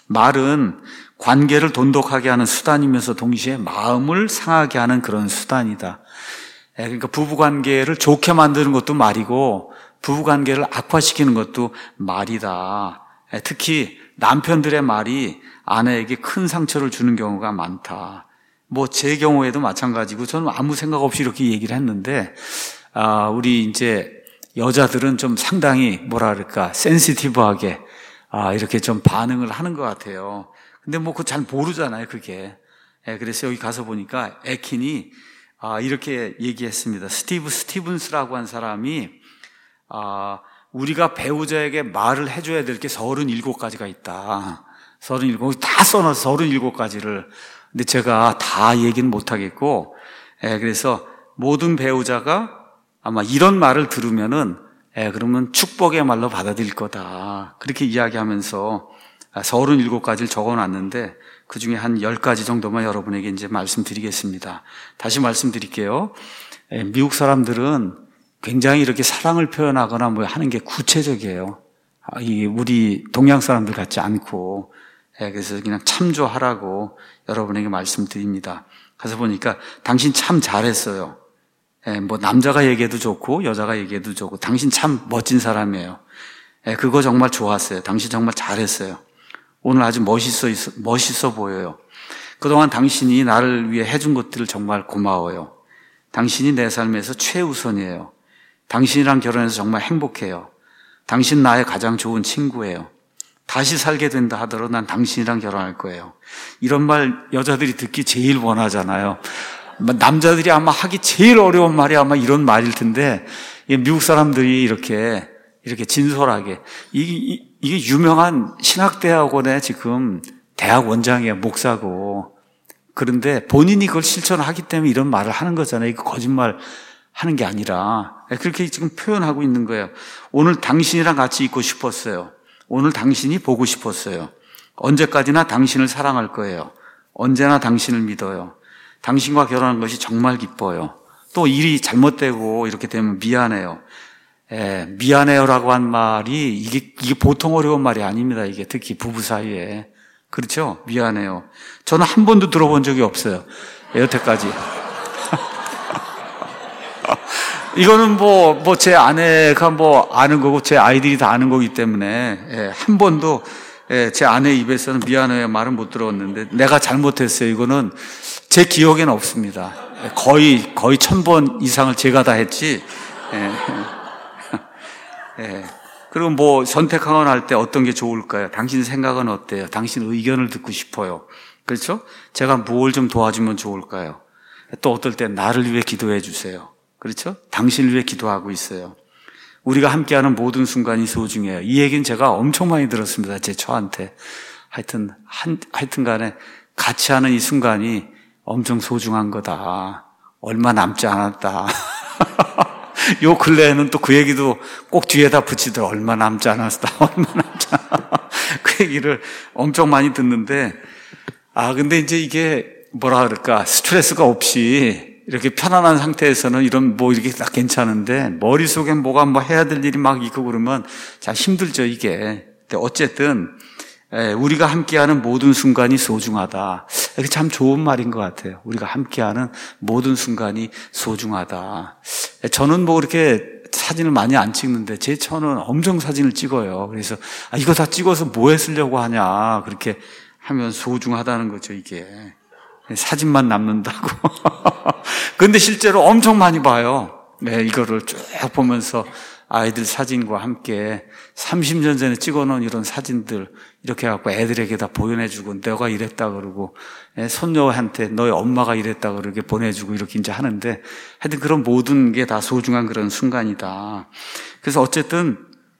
말은 관계를 돈독하게 하는 수단이면서 동시에 마음을 상하게 하는 그런 수단이다. 그러니까 부부관계를 좋게 만드는 것도 말이고 부부관계를 악화시키는 것도 말이다. 특히 남편들의 말이 아내에게 큰 상처를 주는 경우가 많다. 뭐 제 경우에도 마찬가지고 저는 아무 생각 없이 이렇게 얘기를 했는데 아, 우리 이제 여자들은 좀 상당히 뭐라 그럴까 센시티브하게 아, 이렇게 좀 반응을 하는 것 같아요. 근데 뭐 그거 잘 모르잖아요, 그게. 예, 그래서 여기 가서 보니까 에킨이 아, 이렇게 얘기했습니다. 스티브 스티븐스라고 한 사람이 아, 우리가 배우자에게 말을 해줘야 될 게 서른일곱 가지가 있다. 서른일곱 다 써놔서 서른일곱 가지를. 근데 제가 다 얘기는 못하겠고, 예, 그래서 모든 배우자가 아마 이런 말을 들으면은, 예, 그러면 축복의 말로 받아들일 거다. 그렇게 이야기하면서 서른일곱 가지를 적어 놨는데, 그 중에 한 열 가지 정도만 여러분에게 이제 말씀드리겠습니다. 다시 말씀드릴게요. 예, 미국 사람들은 굉장히 이렇게 사랑을 표현하거나 뭐 하는 게 구체적이에요. 아, 이 우리 동양 사람들 같지 않고, 예, 그래서 그냥 참조하라고 여러분에게 말씀드립니다. 가서 보니까 당신 참 잘했어요. 예, 뭐 남자가 얘기해도 좋고 여자가 얘기해도 좋고 당신 참 멋진 사람이에요. 예, 그거 정말 좋았어요. 당신 정말 잘했어요. 오늘 아주 멋있어 멋있어 보여요. 그동안 당신이 나를 위해 해준 것들을 정말 고마워요. 당신이 내 삶에서 최우선이에요. 당신이랑 결혼해서 정말 행복해요. 당신 나의 가장 좋은 친구예요. 다시 살게 된다 하더라도 난 당신이랑 결혼할 거예요. 이런 말 여자들이 듣기 제일 원하잖아요. 남자들이 아마 하기 제일 어려운 말이 아마 이런 말일 텐데, 미국 사람들이 이렇게, 이렇게 진솔하게, 이게, 이게 유명한 신학대학원의 지금 대학 원장이에요, 목사고. 그런데 본인이 그걸 실천하기 때문에 이런 말을 하는 거잖아요. 이거 거짓말 하는 게 아니라. 그렇게 지금 표현하고 있는 거예요. 오늘 당신이랑 같이 있고 싶었어요. 오늘 당신이 보고 싶었어요. 언제까지나 당신을 사랑할 거예요. 언제나 당신을 믿어요. 당신과 결혼한 것이 정말 기뻐요. 또 일이 잘못되고 이렇게 되면 미안해요. 예, 미안해요라고 한 말이 이게, 이게 보통 어려운 말이 아닙니다. 이게 특히 부부 사이에. 그렇죠? 미안해요. 저는 한 번도 들어본 적이 없어요. 여태까지. 이거는 뭐, 뭐 제 아내가 뭐 아는 거고 제 아이들이 다 아는 거기 때문에 예, 한 번도 예, 제 아내 입에서는 미안해요 말은 못 들었는데 내가 잘못했어요. 이거는 제 기억에는 없습니다. 거의, 거의 천 번 이상을 제가 다 했지. 예. 예. 그리고 뭐 선택하거나 할 때 어떤 게 좋을까요? 당신 생각은 어때요? 당신 의견을 듣고 싶어요. 그렇죠? 제가 뭘 좀 도와주면 좋을까요? 또 어떨 때 나를 위해 기도해 주세요. 그렇죠? 당신을 위해 기도하고 있어요. 우리가 함께하는 모든 순간이 소중해요. 이 얘기는 제가 엄청 많이 들었습니다. 제 처한테. 하여튼, 한, 하여튼 간에 같이 하는 이 순간이 엄청 소중한 거다. 얼마 남지 않았다. 요 근래에는 또 그 얘기도 꼭 뒤에다 붙이더라. 얼마 남지 않았다. 얼마 남지 않았다. 그 얘기를 엄청 많이 듣는데, 아, 근데 이제 이게 뭐라 그럴까. 스트레스가 없이 이렇게 편안한 상태에서는 이런 뭐 이렇게 딱 괜찮은데, 머릿속에 뭐가 뭐 해야 될 일이 막 있고 그러면 참 힘들죠, 이게. 근데 어쨌든, 우리가 함께하는 모든 순간이 소중하다. 이게 참 좋은 말인 것 같아요. 우리가 함께하는 모든 순간이 소중하다. 저는 뭐 그렇게 사진을 많이 안 찍는데 제 처는 엄청 사진을 찍어요. 그래서 아, 이거 다 찍어서 뭐에 쓰려고 하냐. 그렇게 하면 소중하다는 거죠, 이게. 사진만 남는다고. 그런데 실제로 엄청 많이 봐요. 네, 이거를 쭉 보면서 아이들 사진과 함께 삼십 년 전에 찍어놓은 이런 사진들 이렇게 해갖고 애들에게 다 보내주고 내가 이랬다 그러고 손녀한테 너희 엄마가 이랬다 그러게 보내주고 이렇게 이제 하는데 하여튼 그런 모든 게 다 소중한 그런 순간이다. 그래서 어쨌든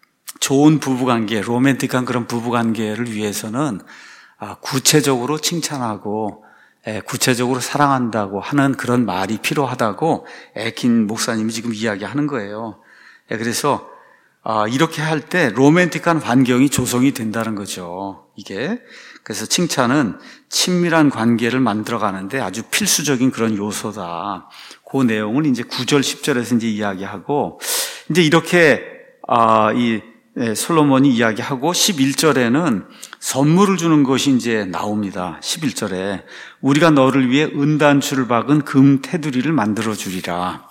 좋은 부부관계, 로맨틱한 그런 부부관계를 위해서는 구체적으로 칭찬하고 구체적으로 사랑한다고 하는 그런 말이 필요하다고 에킨 목사님이 지금 이야기하는 거예요. 그래서 이렇게 할 때 로맨틱한 환경이 조성이 된다는 거죠. 이게 그래서 칭찬은 친밀한 관계를 만들어가는데 아주 필수적인 그런 요소다. 그 내용을 이제 구 절, 십 절에서 이제 이야기하고 이제 이렇게 이 솔로몬이 이야기하고 십일 절에는 선물을 주는 것이 이제 나옵니다. 십일 절에 우리가 너를 위해 은단추를 박은 금 테두리를 만들어 주리라.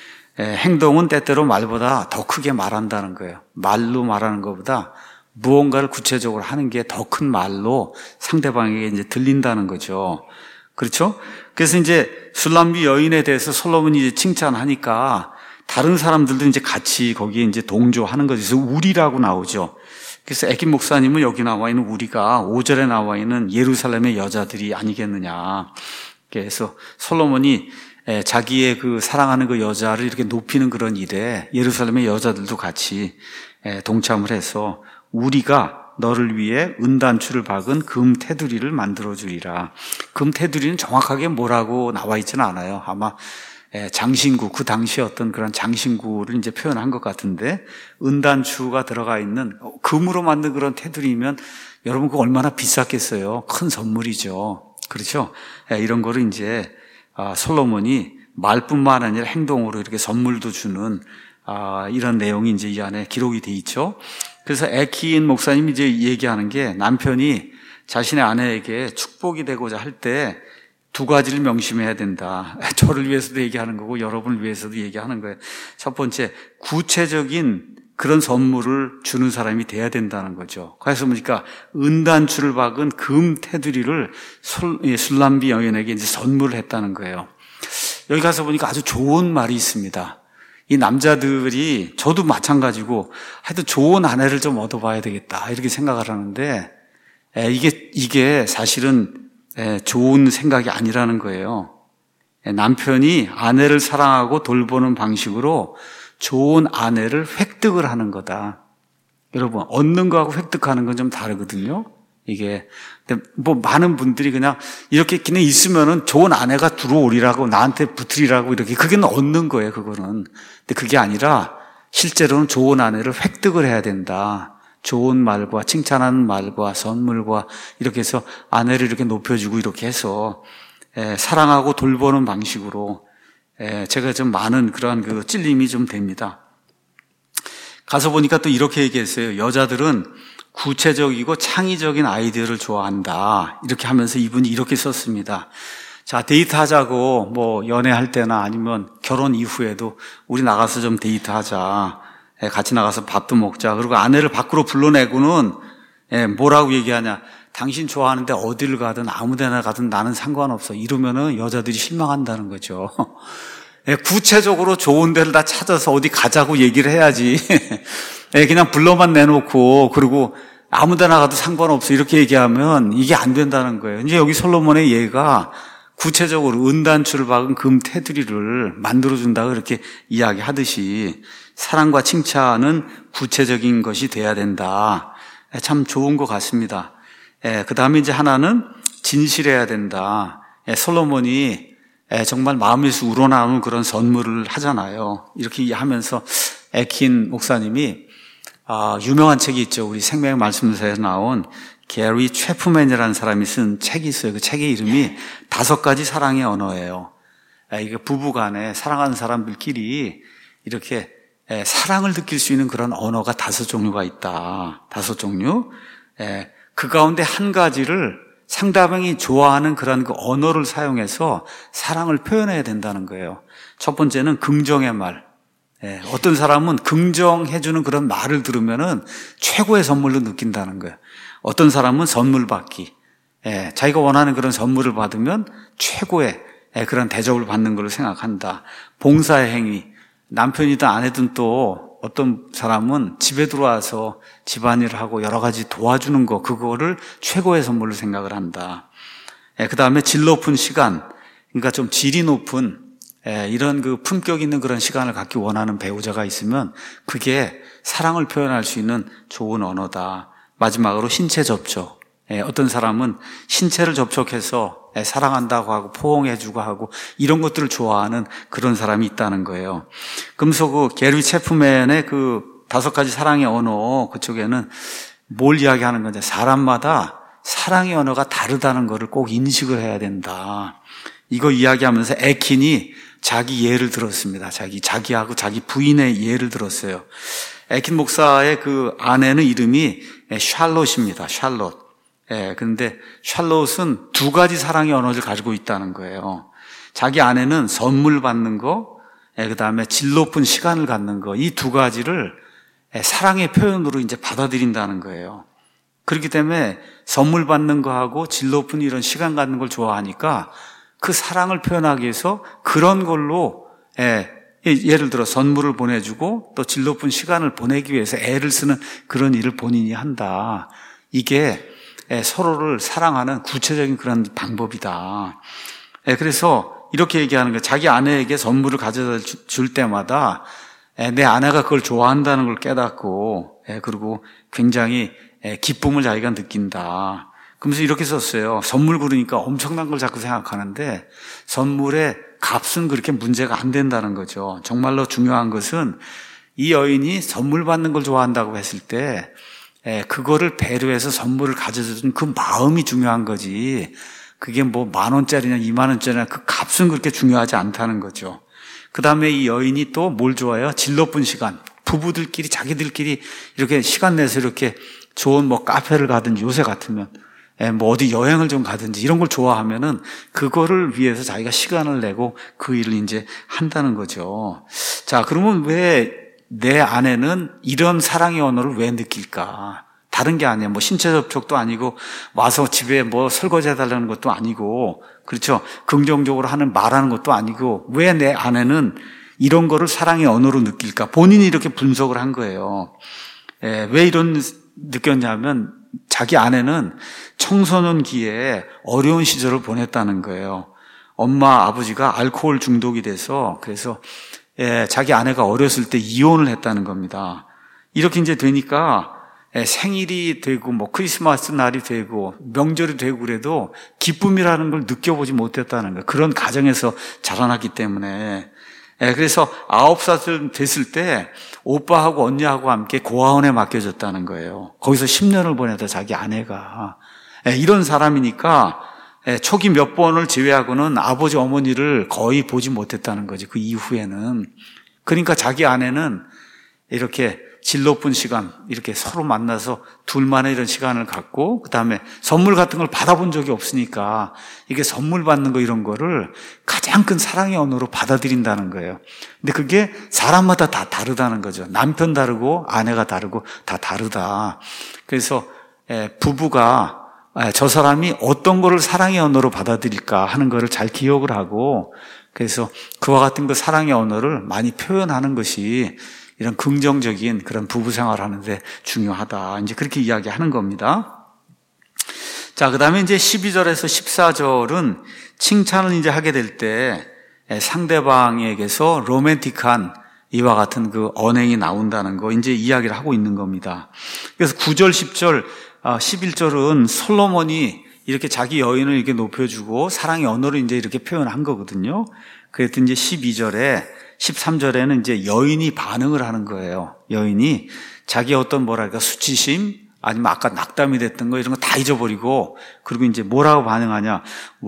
행동은 때때로 말보다 더 크게 말한다는 거예요. 말로 말하는 것보다 무언가를 구체적으로 하는 게 더 큰 말로 상대방에게 이제 들린다는 거죠. 그렇죠? 그래서 이제 술람비 여인에 대해서 솔로몬이 이제 칭찬하니까 다른 사람들도 이제 같이 거기에 이제 동조하는 거죠. 그래서 우리라고 나오죠. 그래서 에킨 목사님은 여기 나와 있는 우리가 오 절에 나와 있는 예루살렘의 여자들이 아니겠느냐. 그래서 솔로몬이 자기의 그 사랑하는 그 여자를 이렇게 높이는 그런 일에 예루살렘의 여자들도 같이 동참을 해서 우리가 너를 위해 은단추를 박은 금 테두리를 만들어주리라. 금 테두리는 정확하게 뭐라고 나와 있지는 않아요. 아마 장신구, 그 당시에 어떤 그런 장신구를 이제 표현한 것 같은데 은단추가 들어가 있는 금으로 만든 그런 테두리면 여러분 그거 얼마나 비쌌겠어요. 큰 선물이죠. 그렇죠? 이런 거를 이제 솔로몬이 말뿐만 아니라 행동으로 이렇게 선물도 주는 이런 내용이 이제 이 안에 기록이 돼 있죠. 그래서 에킨 목사님이 이제 얘기하는 게 남편이 자신의 아내에게 축복이 되고자 할 때 두 가지를 명심해야 된다. 저를 위해서도 얘기하는 거고 여러분을 위해서도 얘기하는 거예요. 첫 번째, 구체적인 그런 선물을 주는 사람이 돼야 된다는 거죠. 그래서 보니까 은단추를 박은 금 테두리를 술람비 여인에게 이제 선물을 했다는 거예요. 여기 가서 보니까 아주 좋은 말이 있습니다. 이 남자들이 저도 마찬가지고 하여튼 좋은 아내를 좀 얻어봐야 되겠다 이렇게 생각을 하는데 이게 이게 사실은 좋은 생각이 아니라는 거예요. 남편이 아내를 사랑하고 돌보는 방식으로 좋은 아내를 획득을 하는 거다. 여러분, 얻는 거하고 획득하는 건 좀 다르거든요. 이게 뭐 많은 분들이 그냥 이렇게 그냥 있으면은 좋은 아내가 들어오리라고 나한테 붙으리라고 이렇게 그게 얻는 거예요. 그거는. 근데 그게 아니라 실제로는 좋은 아내를 획득을 해야 된다. 좋은 말과 칭찬하는 말과 선물과 이렇게 해서 아내를 이렇게 높여주고 이렇게 해서 사랑하고 돌보는 방식으로 제가 좀 많은 그러한 그 찔림이 좀 됩니다. 가서 보니까 또 이렇게 얘기했어요. 여자들은 구체적이고 창의적인 아이디어를 좋아한다. 이렇게 하면서 이분이 이렇게 썼습니다. 자, 데이트하자고 뭐 연애할 때나 아니면 결혼 이후에도 우리 나가서 좀 데이트하자. 같이 나가서 밥도 먹자. 그리고 아내를 밖으로 불러내고는 뭐라고 얘기하냐. 당신 좋아하는데 어딜 가든 아무 데나 가든 나는 상관없어. 이러면은 여자들이 실망한다는 거죠. 구체적으로 좋은 데를 다 찾아서 어디 가자고 얘기를 해야지. 그냥 불러만 내놓고 그리고 아무 데나 가도 상관없어 이렇게 얘기하면 이게 안 된다는 거예요. 이제 여기 솔로몬의 예가 구체적으로 은단추를 박은 금 테두리를 만들어준다고 이렇게 이야기하듯이 사랑과 칭찬은 구체적인 것이 돼야 된다. 참 좋은 것 같습니다. 그 다음에 이제 하나는 진실해야 된다. 솔로몬이 정말 마음에서 우러나오는 그런 선물을 하잖아요. 이렇게 하면서 에킨 목사님이 유명한 책이 있죠. 우리 생명의 말씀서에 나온 게리 최프맨이라는 사람이 쓴 책이 있어요. 그 책의 이름이 다섯 가지 사랑의 언어예요. 이게 부부간에 사랑하는 사람들끼리 이렇게 사랑을 느낄 수 있는 그런 언어가 다섯 종류가 있다. 다섯 종류. 그 가운데 한 가지를 상대방이 좋아하는 그런 그 언어를 사용해서 사랑을 표현해야 된다는 거예요. 첫 번째는 긍정의 말. 어떤 사람은 긍정해주는 그런 말을 들으면은 최고의 선물로 느낀다는 거예요. 어떤 사람은 선물 받기. 자기가 원하는 그런 선물을 받으면 최고의 그런 대접을 받는 걸로 생각한다. 봉사의 행위. 남편이든 아내든 또 어떤 사람은 집에 들어와서 집안일을 하고 여러 가지 도와주는 거, 그거를 최고의 선물로 생각을 한다. 그 다음에 질 높은 시간, 그러니까 좀 질이 높은 이런 그 품격 있는 그런 시간을 갖기 원하는 배우자가 있으면 그게 사랑을 표현할 수 있는 좋은 언어다. 마지막으로 신체 접촉. 어떤 사람은 신체를 접촉해서 사랑한다고 하고 포옹해주고 하고 이런 것들을 좋아하는 그런 사람이 있다는 거예요. 그러면서 그 게리 체프맨의 그 다섯 가지 사랑의 언어 그쪽에는 뭘 이야기하는 건지 사람마다 사랑의 언어가 다르다는 것을 꼭 인식을 해야 된다. 이거 이야기하면서 에킨이 자기 예를 들었습니다. 자기, 자기하고 자기 부인의 예를 들었어요. 에킨 목사의 그 아내는 이름이 샬롯입니다. 샬롯. 예, 그런데 샬롯은 두 가지 사랑의 언어를 가지고 있다는 거예요. 자기 아내는 선물 받는 거, 예, 그 다음에 질 높은 시간을 갖는 거, 이 두 가지를 예, 사랑의 표현으로 이제 받아들인다는 거예요. 그렇기 때문에 선물 받는 거하고 질 높은 이런 시간 갖는 걸 좋아하니까 그 사랑을 표현하기 위해서 그런 걸로, 예, 예를 들어 선물을 보내주고 또 질 높은 시간을 보내기 위해서 애를 쓰는 그런 일을 본인이 한다. 이게 서로를 사랑하는 구체적인 그런 방법이다. 그래서 이렇게 얘기하는 거예요. 자기 아내에게 선물을 가져다 줄 때마다 내 아내가 그걸 좋아한다는 걸 깨닫고 그리고 굉장히 기쁨을 자기가 느낀다. 그러면서 이렇게 썼어요. 선물 고르니까 엄청난 걸 자꾸 생각하는데 선물의 값은 그렇게 문제가 안 된다는 거죠. 정말로 중요한 것은 이 여인이 선물 받는 걸 좋아한다고 했을 때 그거를 배려해서 선물을 가져준 그 마음이 중요한 거지. 그게 뭐 만 원짜리냐 이만 원짜리냐 그 값은 그렇게 중요하지 않다는 거죠. 그 다음에 이 여인이 또 뭘 좋아해요? 질 높은 시간. 부부들끼리 자기들끼리 이렇게 시간 내서 이렇게 좋은 뭐 카페를 가든지 요새 같으면 뭐 어디 여행을 좀 가든지 이런 걸 좋아하면은 그거를 위해서 자기가 시간을 내고 그 일을 이제 한다는 거죠. 자, 그러면 왜 내 아내는 이런 사랑의 언어를 왜 느낄까? 다른 게 아니야. 뭐 신체 접촉도 아니고 와서 집에 뭐 설거지 해달라는 것도 아니고 그렇죠. 긍정적으로 하는 말하는 것도 아니고 왜 내 아내는 이런 거를 사랑의 언어로 느낄까? 본인이 이렇게 분석을 한 거예요. 예, 왜 이런 느꼈냐면 자기 아내는 청소년기에 어려운 시절을 보냈다는 거예요. 엄마, 아버지가 알코올 중독이 돼서 그래서 예, 자기 아내가 어렸을 때 이혼을 했다는 겁니다. 이렇게 이제 되니까 예, 생일이 되고 뭐 크리스마스 날이 되고 명절이 되고 그래도 기쁨이라는 걸 느껴보지 못했다는 거예요. 그런 가정에서 자라났기 때문에. 예, 그래서 아홉 살 됐을 때 오빠하고 언니하고 함께 고아원에 맡겨졌다는 거예요. 거기서 십 년을 보내다 자기 아내가. 예, 이런 사람이니까 예, 초기 몇 번을 제외하고는 아버지 어머니를 거의 보지 못했다는 거지. 그 이후에는. 그러니까 자기 아내는 이렇게 질 높은 시간 이렇게 서로 만나서 둘만의 이런 시간을 갖고 그다음에 선물 같은 걸 받아본 적이 없으니까 이게 선물 받는 거 이런 거를 가장 큰 사랑의 언어로 받아들인다는 거예요. 근데 그게 사람마다 다 다르다는 거죠. 남편 다르고 아내가 다르고 다 다르다. 그래서 예, 부부가 저 사람이 어떤 거를 사랑의 언어로 받아들일까 하는 거를 잘 기억을 하고, 그래서 그와 같은 그 사랑의 언어를 많이 표현하는 것이 이런 긍정적인 그런 부부 생활을 하는데 중요하다. 이제 그렇게 이야기하는 겁니다. 자, 그 다음에 이제 십이 절에서 십사 절은 칭찬을 이제 하게 될 때 상대방에게서 로맨틱한 이와 같은 그 언행이 나온다는 거 이제 이야기를 하고 있는 겁니다. 그래서 구 절, 십 절, 십일 절은 솔로몬이 이렇게 자기 여인을 이렇게 높여주고 사랑의 언어를 이제 이렇게 표현한 거거든요. 그랬더니 이제 십이 절에, 십삼 절에는 이제 여인이 반응을 하는 거예요. 여인이 자기 어떤 뭐랄까 수치심, 아니면 아까 낙담이 됐던 거 이런 거 다 잊어버리고, 그리고 이제 뭐라고 반응하냐.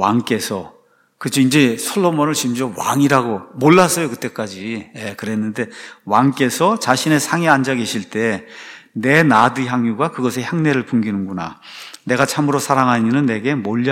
왕께서, 그렇죠. 이제 솔로몬을 심지어 왕이라고 몰랐어요, 그때까지. 예, 그랬는데 왕께서 자신의 상에 앉아 계실 때 내 나드 향유가 그것의 향내를 풍기는구나. 내가 참으로 사랑하는 이는 내게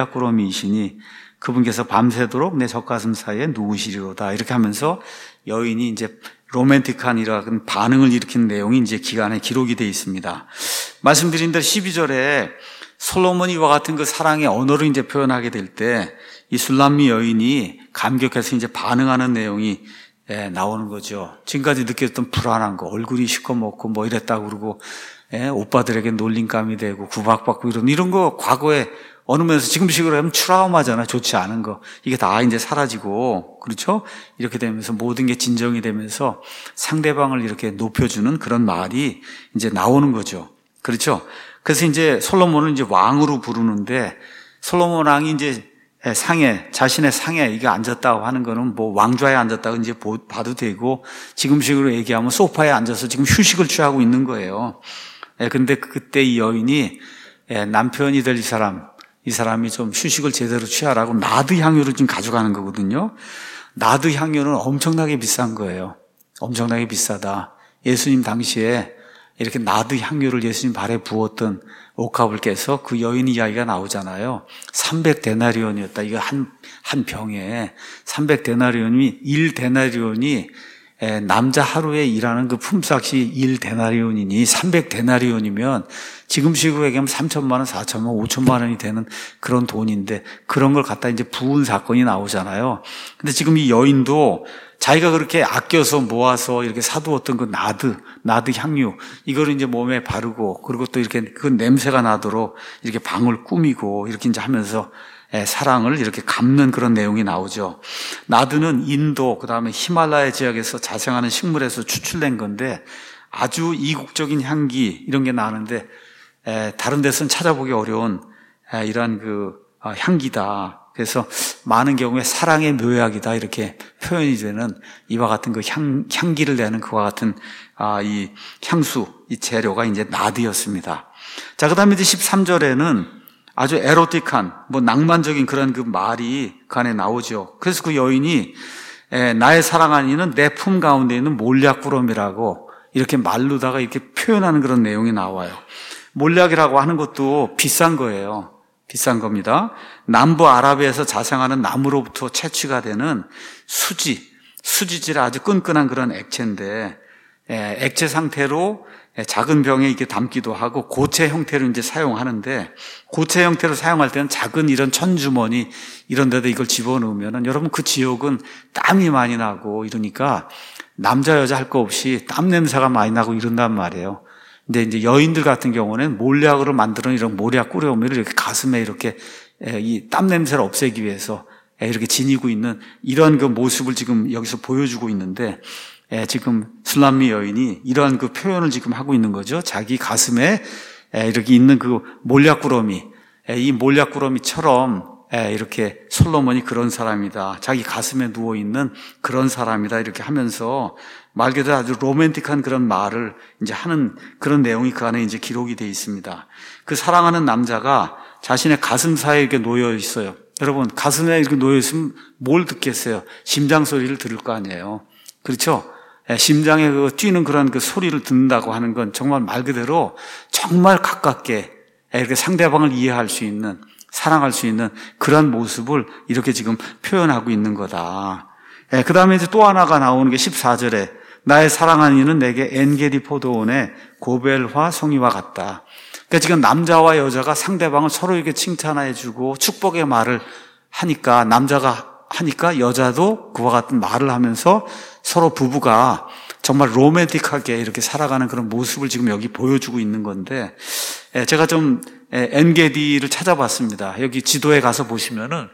몰약구름이시니 그분께서 밤새도록 내 젖가슴 사이에 누우시리로다. 이렇게 하면서 여인이 이제 로맨틱한 이런 반응을 일으키는 내용이 이제 기간에 기록이 되어 있습니다. 말씀드린 대로 십이 절에 솔로몬이 이와 같은 그 사랑의 언어를 이제 표현하게 될 때 이 술람미 여인이 감격해서 이제 반응하는 내용이 예, 나오는 거죠. 지금까지 느꼈던 불안한 거, 얼굴이 시커멓고 뭐 이랬다고 그러고, 예, 오빠들에게 놀림감이 되고 구박받고 이런, 이런 거 과거에 어느 면에서 지금식으로 하면 트라우마잖아요. 좋지 않은 거. 이게 다 이제 사라지고, 그렇죠? 이렇게 되면서 모든 게 진정이 되면서 상대방을 이렇게 높여주는 그런 말이 이제 나오는 거죠. 그렇죠? 그래서 이제 솔로몬을 이제 왕으로 부르는데, 솔로몬 왕이 이제 상에, 자신의 상에 이게 앉았다고 하는 거는 뭐 왕좌에 앉았다고 이제 봐도 되고, 지금식으로 얘기하면 소파에 앉아서 지금 휴식을 취하고 있는 거예요. 예, 근데 그때 이 여인이 예, 남편이 될 이 사람, 이 사람이 좀 휴식을 제대로 취하라고 나드 향유를 지금 가져가는 거거든요. 나드 향유는 엄청나게 비싼 거예요. 엄청나게 비싸다. 예수님 당시에 이렇게 나드 향유를 예수님 발에 부었던 옥합을께서 그 여인 이야기가 나오잖아요. 삼백 데나리온이었다. 이거 한, 한 병에 삼백 데나리온이, 일 데나리온이 남자 하루에 일하는 그 품삯이 일 데나리온이니 삼백 데나리온이면 지금식으로 얘기하면 삼천만 원, 사천만 원, 오천만 원이 되는 그런 돈인데 그런 걸 갖다 이제 부은 사건이 나오잖아요. 근데 지금 이 여인도 자기가 그렇게 아껴서 모아서 이렇게 사두었던 그 나드, 나드 향유, 이거를 이제 몸에 바르고, 그리고 또 이렇게 그 냄새가 나도록 이렇게 방을 꾸미고, 이렇게 이제 하면서 사랑을 이렇게 갚는 그런 내용이 나오죠. 나드는 인도, 그 다음에 히말라야 지역에서 자생하는 식물에서 추출된 건데, 아주 이국적인 향기, 이런 게 나는데, 다른 데서는 찾아보기 어려운 이러한 그 향기다. 그래서 많은 경우에 사랑의 묘약이다 이렇게 표현이 되는 이와 같은 그 향, 향기를 내는 그와 같은 아, 이 향수, 이 재료가 이제 나드였습니다. 자, 그 다음에 이제 십삼 절에는 아주 에로틱한, 뭐 낭만적인 그런 그 말이 그 안에 나오죠. 그래서 그 여인이 에, 나의 사랑하는 이는 내 품 가운데 있는 몰약구름이라고 이렇게 말로다가 이렇게 표현하는 그런 내용이 나와요. 몰약이라고 하는 것도 비싼 거예요. 비싼 겁니다. 남부 아라비아에서 자생하는 나무로부터 채취가 되는 수지, 수지질 아주 끈끈한 그런 액체인데, 예, 액체 상태로 작은 병에 이렇게 담기도 하고 고체 형태로 이제 사용하는데, 고체 형태로 사용할 때는 작은 이런 천주머니 이런 데다 이걸 집어넣으면은 여러분 그 지역은 땀이 많이 나고 이러니까 남자 여자 할 거 없이 땀 냄새가 많이 나고 이런단 말이에요. 근데 이제 여인들 같은 경우는 몰약으로 만드는 이런 몰약 꾸려오미를 이렇게 가슴에 이렇게 이 땀 냄새를 없애기 위해서 이렇게 지니고 있는 이런 그 모습을 지금 여기서 보여주고 있는데, 지금 술람미 여인이 이러한 그 표현을 지금 하고 있는 거죠. 자기 가슴에 이렇게 있는 그 몰약 꾸러미, 이 몰약 꾸러미처럼 이렇게 솔로몬이 그런 사람이다. 자기 가슴에 누워 있는 그런 사람이다. 이렇게 하면서 말 그대로 아주 로맨틱한 그런 말을 이제 하는 그런 내용이 그 안에 이제 기록이 되어 있습니다. 그 사랑하는 남자가 자신의 가슴 사이에 이렇게 놓여 있어요. 여러분, 가슴에 이렇게 놓여 있으면 뭘 듣겠어요? 심장 소리를 들을 거 아니에요. 그렇죠? 심장에 그 뛰는 그런 그 소리를 듣는다고 하는 건 정말 말 그대로 정말 가깝게 이렇게 상대방을 이해할 수 있는, 사랑할 수 있는 그런 모습을 이렇게 지금 표현하고 있는 거다. 그 다음에 이제 또 하나가 나오는 게 십사 절에 나의 사랑하는 이는 내게 엔게디 포도원의 고벨화 송이와 같다. 그러니까 지금 남자와 여자가 상대방을 서로 이렇게 칭찬해주고 축복의 말을 하니까, 남자가 하니까 여자도 그와 같은 말을 하면서 서로 부부가 정말 로맨틱하게 이렇게 살아가는 그런 모습을 지금 여기 보여주고 있는 건데, 제가 좀 엔게디를 찾아봤습니다. 여기 지도에 가서 보시면은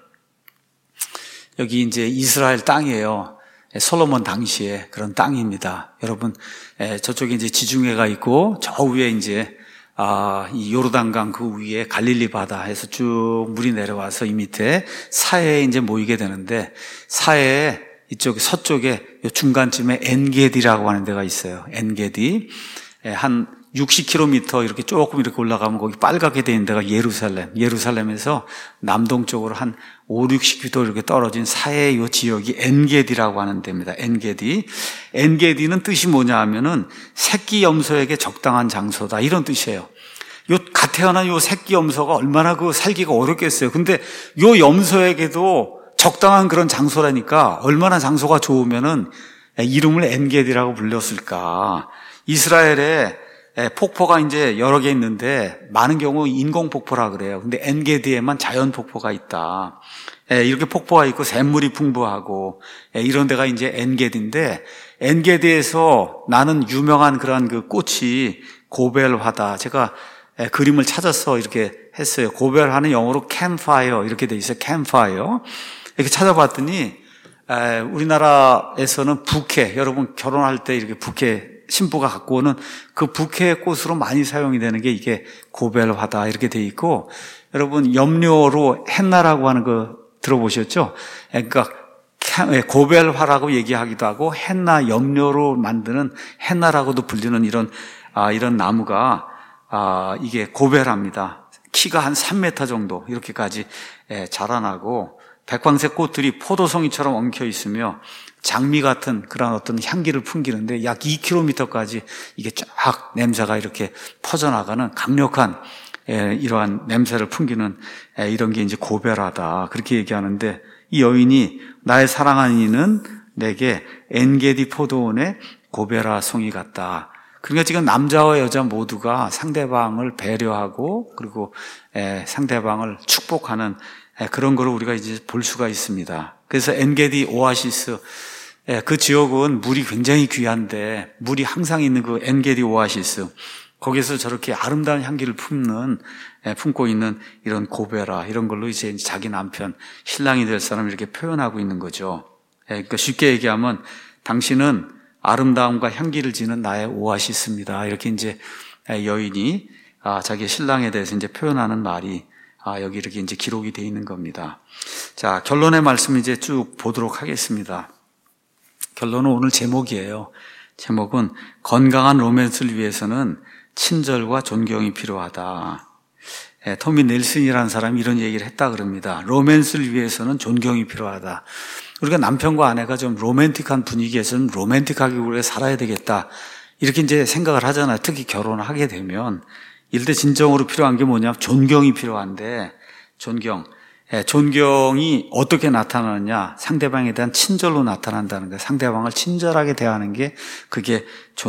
여기 이제 이스라엘 땅이에요. 솔로몬 당시에 그런 땅입니다. 여러분, 저쪽에 이제 지중해가 있고 저 위에 이제 아, 이 요르단강 그 위에 갈릴리 바다 해서 쭉 물이 내려와서 이 밑에 사해에 이제 모이게 되는데, 사해에 이쪽 서쪽에 요 중간쯤에 엔게디라고 하는 데가 있어요. 엔게디. 한 육십 킬로미터 이렇게 조금 이렇게 올라가면 거기 빨갛게 되어 있는 데가 예루살렘. 예루살렘에서 남동쪽으로 한 오, 육십 킬로미터 이렇게 떨어진 사해 요 지역이 엔게디라고 하는 데입니다. 엔게디. 엔게디는 뜻이 뭐냐 하면은 새끼 염소에게 적당한 장소다, 이런 뜻이에요. 요 갓 태어난 요 새끼 염소가 얼마나 그 살기가 어렵겠어요. 근데 요 염소에게도 적당한 그런 장소라니까 얼마나 장소가 좋으면은 이름을 엔게디라고 불렸을까. 이스라엘에 폭포가 이제 여러 개 있는데 많은 경우 인공 폭포라 그래요. 근데 엔게디에만 자연 폭포가 있다. 이렇게 폭포가 있고 샘물이 풍부하고 이런 데가 이제 엔게디인데, 엔게디에서 나는 유명한 그런 그 꽃이 고벨화다. 제가 그림을 찾아서 이렇게 했어요. 고벨화는 영어로 캠파이어 이렇게 돼 있어요. 캠파이어. 이렇게 찾아봤더니 우리나라에서는 부케, 여러분 결혼할 때 이렇게 부케 신부가 갖고 오는 그 부케의 꽃으로 많이 사용이 되는 게 이게 고벨화다 이렇게 돼 있고, 여러분 염료로 헨나라고 하는 거 들어보셨죠? 그러니까 고벨화라고 얘기하기도 하고 헨나, 염료로 만드는 헨나라고도 불리는 이런 아, 이런 나무가 아, 이게 고벨화입니다. 키가 한 삼 미터 정도 이렇게까지 예, 자라나고 백황색 꽃들이 포도송이처럼 엉켜 있으며 장미 같은 그런 어떤 향기를 풍기는데 약 이 킬로미터까지 이게 쫙 냄새가 이렇게 퍼져나가는 강력한 예, 이러한 냄새를 풍기는 예, 이런 게 이제 고벨화다, 그렇게 얘기하는데, 이 여인이 나의 사랑하는 이는 내게 엔게디 포도원의 고벨화 송이 같다. 그러니까 지금 남자와 여자 모두가 상대방을 배려하고 그리고 예, 상대방을 축복하는 예, 그런 거를 우리가 이제 볼 수가 있습니다. 그래서 엔게디 오아시스, 예, 그 지역은 물이 굉장히 귀한데 물이 항상 있는 그 엔게디 오아시스, 거기서 저렇게 아름다운 향기를 품는 예, 품고 있는 이런 고벨화, 이런 걸로 이제 자기 남편, 신랑이 될 사람을 이렇게 표현하고 있는 거죠. 예, 그러니까 쉽게 얘기하면 당신은 아름다움과 향기를 지는 나의 오아시스입니다. 이렇게 이제 여인이 아, 자기 신랑에 대해서 이제 표현하는 말이 아, 여기 이렇게 이제 기록이 되어 있는 겁니다. 자, 결론의 말씀 이제 쭉 보도록 하겠습니다. 결론은 오늘 제목이에요. 제목은 건강한 로맨스를 위해서는 친절과 존경이 필요하다. 예, 토미 넬슨이라는 사람이 이런 얘기를 했다 그럽니다. 로맨스를 위해서는 존경이 필요하다. 우리가 남편과 아내가 좀 로맨틱한 분위기에서는 로맨틱하게 우리가 살아야 되겠다, 이렇게 이제 생각을 하잖아요. 특히 결혼을 하게 되면. 이럴 때 진정으로 필요한 게 뭐냐? 존경이 필요한데, 존경. 예, 존경이 어떻게 나타나느냐? 상대방에 대한 친절로 나타난다는 거예요. 상대방을 친절하게 대하는 게 그게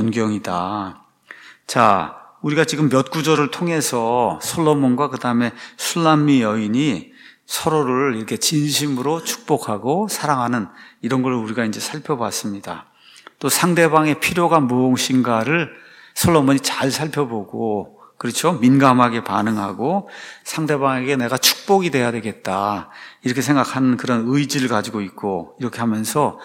존경이다. 자, 우리가 지금 몇 구절을 통해서 솔로몬과 그 다음에 술람미 여인이 서로를 이렇게 진심으로 축복하고 사랑하는 이런 걸 우리가 이제 살펴봤습니다. 또 상대방의 필요가 무엇인가를 솔로몬이 잘 살펴보고, 그렇죠? 민감하게 반응하고 상대방에게 내가 축복이 돼야 되겠다, 이렇게 생각하는 그런 의지를 가지고 있고, 이렇게 하면서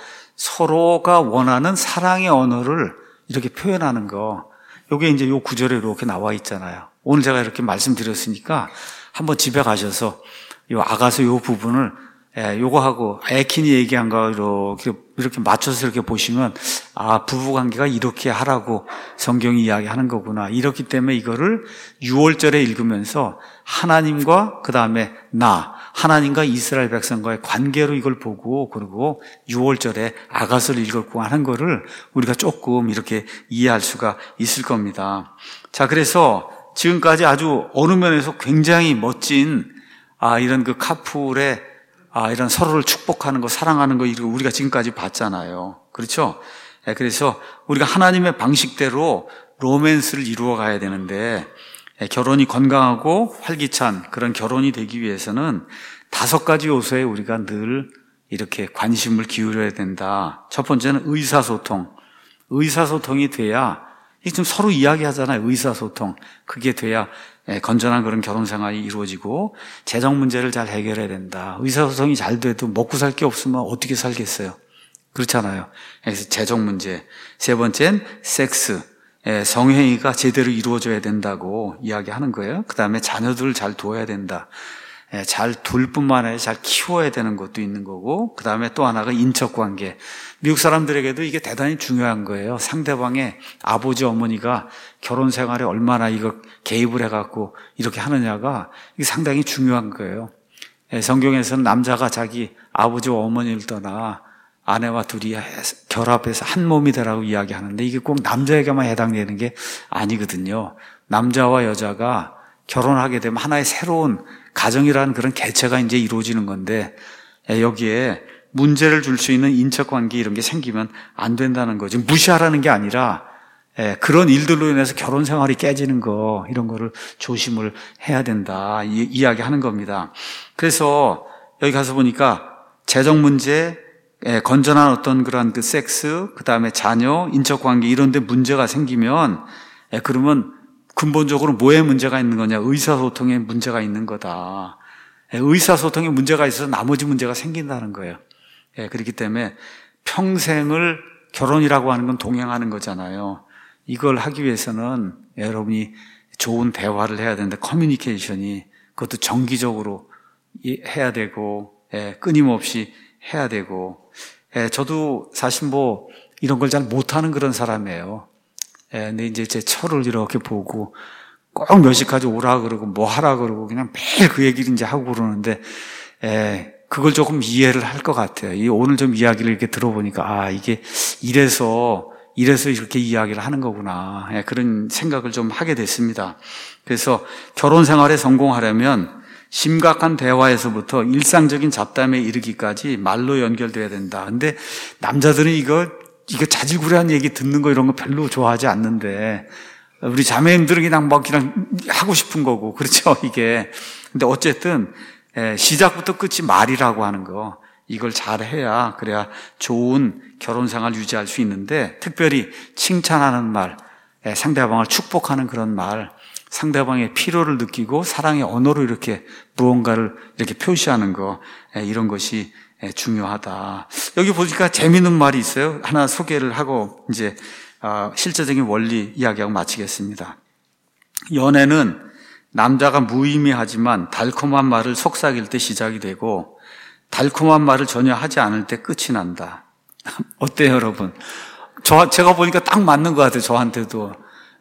서로가 원하는 사랑의 언어를 이렇게 표현하는 거, 이게 이제 요 구절에 이렇게 나와 있잖아요. 오늘 제가 이렇게 말씀드렸으니까 한번 집에 가셔서 요 아가서 요 부분을 예, 요거 하고 에킨이 얘기한 거 이렇게 이렇게 맞춰서 이렇게 보시면, 아, 부부 관계가 이렇게 하라고 성경이 이야기하는 거구나. 이렇기 때문에 이거를 유월절에 읽으면서 하나님과 그 다음에 나, 하나님과 이스라엘 백성과의 관계로 이걸 보고, 그리고 유월절에 아가서를 읽었고 하는 거를 우리가 조금 이렇게 이해할 수가 있을 겁니다. 자, 그래서 지금까지 아주 어느 면에서 굉장히 멋진 아, 이런 그 카풀의 아, 이런 서로를 축복하는 거, 사랑하는 거, 이거 우리가 지금까지 봤잖아요. 그렇죠? 그래서 우리가 하나님의 방식대로 로맨스를 이루어 가야 되는데, 결혼이 건강하고 활기찬 그런 결혼이 되기 위해서는 다섯 가지 요소에 우리가 늘 이렇게 관심을 기울여야 된다. 첫 번째는 의사소통. 의사소통이 돼야, 이게 좀 서로 이야기하잖아요. 의사소통. 그게 돼야 건전한 그런 결혼 생활이 이루어지고, 재정 문제를 잘 해결해야 된다. 의사소통이 잘 돼도 먹고 살 게 없으면 어떻게 살겠어요? 그렇잖아요. 그래서 재정 문제. 세 번째는 섹스. 성행위가 제대로 이루어져야 된다고 이야기하는 거예요. 그 다음에 자녀들을 잘 둬야 된다. 잘 둘 뿐만 아니라 잘 키워야 되는 것도 있는 거고, 그 다음에 또 하나가 인척관계. 미국 사람들에게도 이게 대단히 중요한 거예요. 상대방의 아버지, 어머니가 결혼 생활에 얼마나 이거 개입을 해갖고 이렇게 하느냐가 이게 상당히 중요한 거예요. 성경에서는 남자가 자기 아버지와 어머니를 떠나 아내와 둘이 결합해서 한 몸이 되라고 이야기하는데, 이게 꼭 남자에게만 해당되는 게 아니거든요. 남자와 여자가 결혼하게 되면 하나의 새로운 가정이라는 그런 개체가 이제 이루어지는 건데, 여기에 문제를 줄 수 있는 인척관계 이런 게 생기면 안 된다는 거죠. 무시하라는 게 아니라 그런 일들로 인해서 결혼 생활이 깨지는 거, 이런 거를 조심을 해야 된다 이, 이야기하는 겁니다. 그래서 여기 가서 보니까 재정 문제, 건전한 어떤 그런 그 섹스, 그 다음에 자녀, 인척관계 이런 데 문제가 생기면, 그러면 근본적으로 뭐에 문제가 있는 거냐? 의사소통에 문제가 있는 거다. 의사소통에 문제가 있어서 나머지 문제가 생긴다는 거예요. 그렇기 때문에 평생을 결혼이라고 하는 건 동행하는 거잖아요. 이걸 하기 위해서는 여러분이 좋은 대화를 해야 되는데, 커뮤니케이션이 그것도 정기적으로 해야 되고, 끊임없이 해야 되고, 저도 사실 뭐 이런 걸 잘 못하는 그런 사람이에요. 예, 근데 이제 제 처를 이렇게 보고 꼭 몇 시까지 오라 그러고 뭐 하라 그러고 그냥 매일 그 얘기를 이제 하고 그러는데, 예, 그걸 조금 이해를 할 것 같아요. 이 오늘 좀 이야기를 이렇게 들어보니까, 아, 이게 이래서, 이래서 이렇게 이야기를 하는 거구나. 예, 그런 생각을 좀 하게 됐습니다. 그래서 결혼 생활에 성공하려면 심각한 대화에서부터 일상적인 잡담에 이르기까지 말로 연결돼야 된다. 근데 남자들은 이거 이거 자질구레한 얘기 듣는 거 이런 거 별로 좋아하지 않는데, 우리 자매님들은 그냥 막 그냥 하고 싶은 거고, 그렇죠, 이게. 근데 어쨌든 시작부터 끝이 말이라고 하는 거, 이걸 잘 해야, 그래야 좋은 결혼 생활 유지할 수 있는데, 특별히 칭찬하는 말, 상대방을 축복하는 그런 말, 상대방의 필요를 느끼고 사랑의 언어로 이렇게 무언가를 이렇게 표시하는 거, 이런 것이 중요하다. 여기 보니까 재미있는 말이 있어요. 하나 소개를 하고 이제 실제적인 원리 이야기하고 마치겠습니다. 연애는 남자가 무의미하지만 달콤한 말을 속삭일 때 시작이 되고, 달콤한 말을 전혀 하지 않을 때 끝이 난다. 어때요, 여러분? 저 제가 보니까 딱 맞는 것 같아요. 저한테도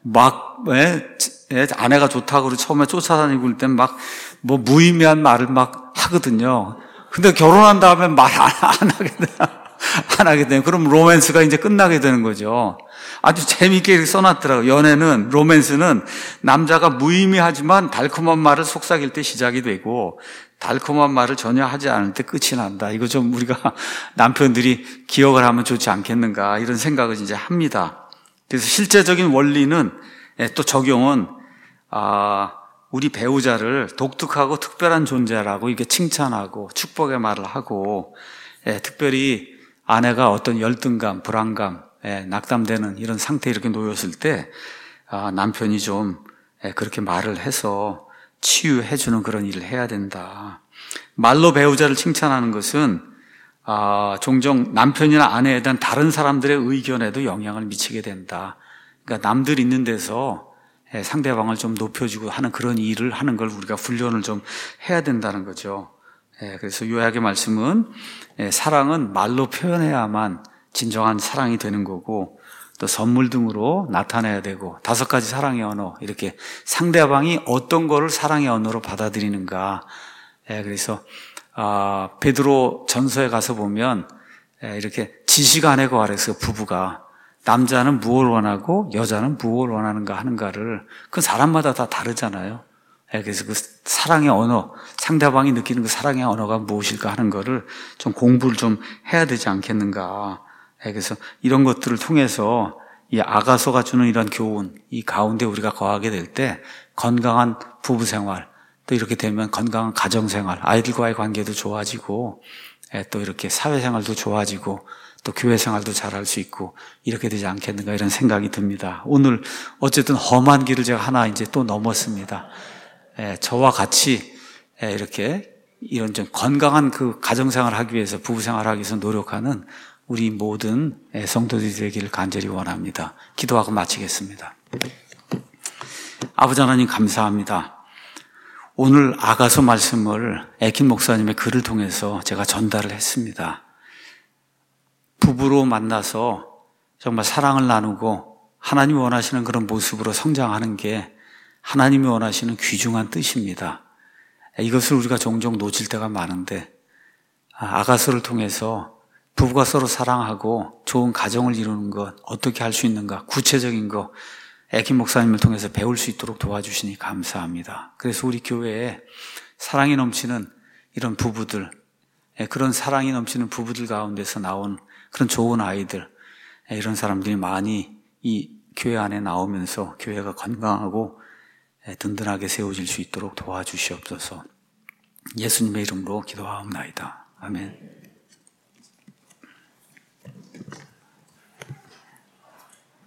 막 예, 예, 아내가 좋다고 처음에 쫓아다니고 그럴 땐 막 뭐 무의미한 말을 막 하거든요. 근데 결혼한 다음에 말 안 안 하게 돼. 안 하게 되면 그럼 로맨스가 이제 끝나게 되는 거죠. 아주 재미있게 써놨더라고요. 연애는, 로맨스는 남자가 무의미하지만 달콤한 말을 속삭일 때 시작이 되고, 달콤한 말을 전혀 하지 않을 때 끝이 난다. 이거 좀 우리가 남편들이 기억을 하면 좋지 않겠는가, 이런 생각을 이제 합니다. 그래서 실제적인 원리는, 또 적용은, 아, 우리 배우자를 독특하고 특별한 존재라고 이렇게 칭찬하고 축복의 말을 하고, 예, 특별히 아내가 어떤 열등감, 불안감, 예, 낙담되는 이런 상태에 이렇게 놓였을 때, 아, 남편이 좀 예, 그렇게 말을 해서 치유해주는 그런 일을 해야 된다. 말로 배우자를 칭찬하는 것은 아, 종종 남편이나 아내에 대한 다른 사람들의 의견에도 영향을 미치게 된다. 그러니까 남들 있는 데서 예, 상대방을 좀 높여주고 하는 그런 일을 하는 걸 우리가 훈련을 좀 해야 된다는 거죠. 예, 그래서 요약의 말씀은 예, 사랑은 말로 표현해야만 진정한 사랑이 되는 거고, 또 선물 등으로 나타내야 되고, 다섯 가지 사랑의 언어, 이렇게 상대방이 어떤 거를 사랑의 언어로 받아들이는가. 예, 그래서 아, 베드로 전서에 가서 보면 예, 이렇게 지시간에 관해서 부부가 남자는 무엇을 원하고 여자는 무엇을 원하는가 하는가를, 그 사람마다 다 다르잖아요. 그래서 그 사랑의 언어, 상대방이 느끼는 그 사랑의 언어가 무엇일까 하는 거를 좀 공부를 좀 해야 되지 않겠는가. 그래서 이런 것들을 통해서 이 아가서가 주는 이런 교훈, 이 가운데 우리가 거하게 될 때 건강한 부부 생활, 또 이렇게 되면 건강한 가정 생활, 아이들과의 관계도 좋아지고 또 이렇게 사회생활도 좋아지고 또 교회 생활도 잘할 수 있고 이렇게 되지 않겠는가 이런 생각이 듭니다. 오늘 어쨌든 험한 길을 제가 하나 이제 또 넘었습니다. 예, 저와 같이 예, 이렇게 이런 좀 건강한 그 가정생활을 하기 위해서 부부생활을 하기 위해서 노력하는 우리 모든 예, 성도들이 되기를 간절히 원합니다. 기도하고 마치겠습니다. 아버지 하나님 감사합니다. 오늘 아가서 말씀을 에킨 목사님의 글을 통해서 제가 전달을 했습니다. 부부로 만나서 정말 사랑을 나누고 하나님이 원하시는 그런 모습으로 성장하는 게 하나님이 원하시는 귀중한 뜻입니다. 이것을 우리가 종종 놓칠 때가 많은데 아가서를 통해서 부부가 서로 사랑하고 좋은 가정을 이루는 것 어떻게 할 수 있는가 구체적인 거 에킨 목사님을 통해서 배울 수 있도록 도와주시니 감사합니다. 그래서 우리 교회에 사랑이 넘치는 이런 부부들, 그런 사랑이 넘치는 부부들 가운데서 나온 그런 좋은 아이들, 이런 사람들이 많이 이 교회 안에 나오면서 교회가 건강하고 든든하게 세워질 수 있도록 도와주시옵소서. 예수님의 이름으로 기도하옵나이다. 아멘.